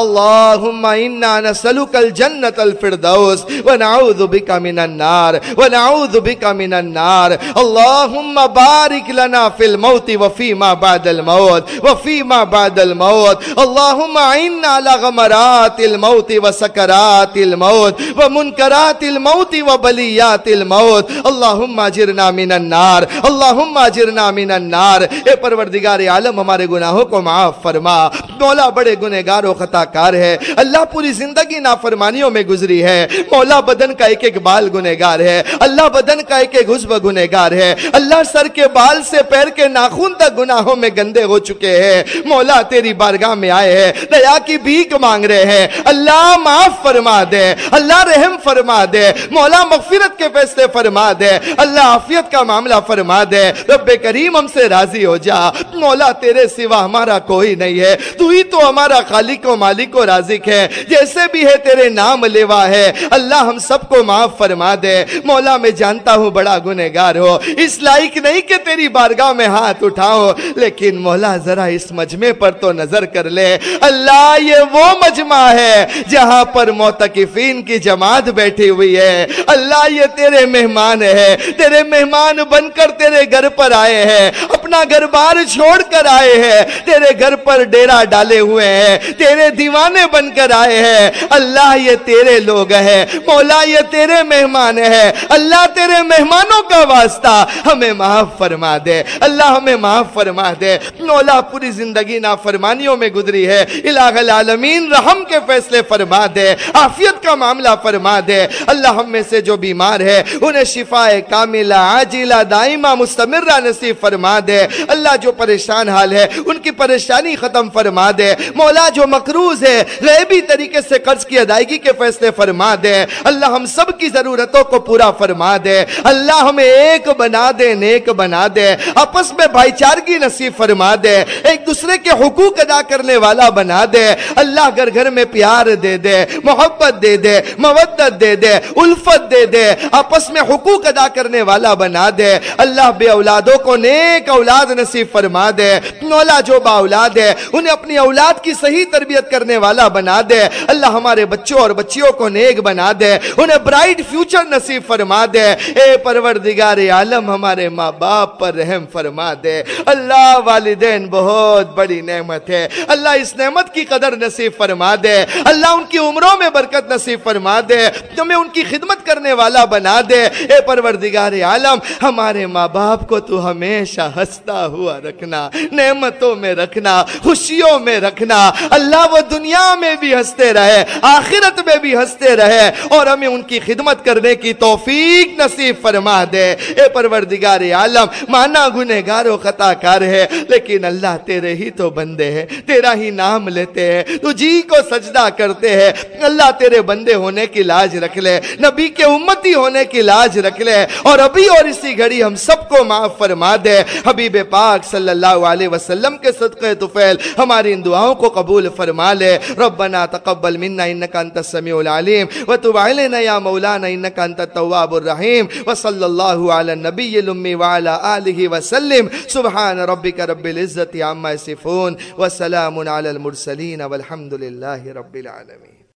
Speaker 1: اللهم إنا نسألك الجنة الفردوس ونعوذ بك من النار ونعوذ بك من النار اللهم بارك لنا في الموت وفيما بعد الموت وفيما بعد الموت اللهم إنا على غمرات الموت وسكرات الموت ومنكرات الموت وبليات الموت اللهم اجرنا من النار اللهم اجرنا من النار اے پروردگار عالم ہمارے گناہوں کو معاف فرما مولا بڑے گنہگار و خطا کار ہے اللہ پوری زندگی نافرمانیوں میں گزری ہے مولا بدن کا ایک ایک بال گنہگار ہے اللہ بدن کا ایک ایک عضو گنہگار ہے اللہ سر کے بال سے پیر کے ناخن تک گناہوں میں گندے ہو چکے ہیں مولا تیری بارگاہ میں آئے ہیں دیا کی بھیک مانگ رہے ہیں اللہ معاف فرما دے اللہ رحم فرما دے مولا مغفرت کے فیصلے فرما دے اللہ عافیت کا معاملہ فرما دے رب کریم ہم سے راضی ہو جا مولا تیرے سوا ہمارا کوئی نہیں ہے تو ہی تو ہمارا خالق و مالک و رازق ہے جیسے بھی ہے تیرے نام لیوا ہے اللہ ہم سب کو معاف فرما دے مولا میں جانتا ہوں بڑا گنہگار ہو اس لائق نہیں کہ تیری بارگاہ میں ہاتھ اٹھاؤ لیکن مولا ذرا اس مجمع پر تو نظر کر لے اللہ یہ وہ مجمع ہے جہاں پر معتکفین کی جماعت بیٹھی ہوئی ہے اللہ یہ تیرے مہمان ہے تیرے مہمان بن کر تیرے گھر پر آئے ہیں اپنا گھر بار چھوڑ کر آئے ہیں تیرے گھر پر ڈیرا ڈالے ہوئے ہیں تیرے دیوانے بن کر آئے ہیں اللہ یہ تیرے لوگ ہیں مولا یہ تیرے مہمان ہیں اللہ تیرے مہمانوں کا واسطہ ہمیں معاف فرما دے اللہ ہمیں معاف فرما دے مولا پوری زندگی نافرمانیوں میں گزری ہے الہ العالمین رحم کے فیصلے فرما دے عافیت کا معاملہ فرما دے اللہ ہم میں سے جو بیمار ہے انہیں شفاء کاملہ عاجلہ دائمہ مستمرہ نصیب فرما دے اللہ جو پریشان حال ہے ان کی پریشانی ختم فرما دے مولا جو مقروض ہے غیبی طریقے سے قرض کی ادائیگی کے فیصلے فرما دے اللہ ہم سب کی ضرورتوں کو پورا فرما دے اللہ ہمیں ایک بنا دے نیک بنا دے آپس میں بھائی چارگی نصیب فرما دے ایک دوسرے کے حقوق ادا کرنے والا بنا دے اللہ گھر گھر میں پیار دے دے محبت دے دے مودت دے دے الفت دے دے آپس میں حقوق ادا کرنے والا بنا دے اللہ بے اولادوں کو نیک اولاد نصیب فرما دے مولا جو با اولاد ہے انہیں اپنی اولاد کی صحیح تربیت کرنے والا بنا دے اللہ ہمارے بچوں اور بچیوں کو نیک بنا دے انہیں برائٹ فیوچر نصیب فرما دے اے پروردگار عالم ہمارے ماں باپ پر رحم فرما دے اللہ والدین بہت بڑی نعمت ہے اللہ اس نعمت کی قدر نصیب فرما دے اللہ ان کی عمروں میں برکت نصیب فرما دے تمہیں ان کی خدمت کرنے والا بنا دے اے پروردگار عالم ہمارے ماں باپ کو تو ہمیشہ ہنستا ہوا رکھنا نعمتوں میں رکھنا خوشیوں میں رکھنا اللہ وہ دنیا میں بھی ہنستے رہے آخرت میں بھی ہنستے رہے اور ہمیں ان کی خدمت کرنے کی توفیق نصیب فرما دے اے پروردگار عالم مانا گنہگار و خطا کار ہے لیکن اللہ تیرے ہی تو بندے ہیں تیرا ہی نام لیتے ہیں تجھی کو سجدہ کرتے ہیں اللہ تیرے بندے ہونے کی لاج رکھ لے نبی کے امتی ہونے کی لاج رکھ لے اور ابھی اور اسی گھڑی ہم سب کو معاف فرما دے حبیب پاک صلی اللہ علیہ وسلم کے صدقے طفیل ہماری ان دعاؤں کو قبول فرما لے ربنا تقبل منا انك انت السميع العليم وتب علينا يا مولانا انك انت التواب الرحيم وصلى الله على النبي الامي وعلى اله وسلم سبحان ربك رب العزة عما يصفون وسلام على المرسلين والحمد لله رب العالمين.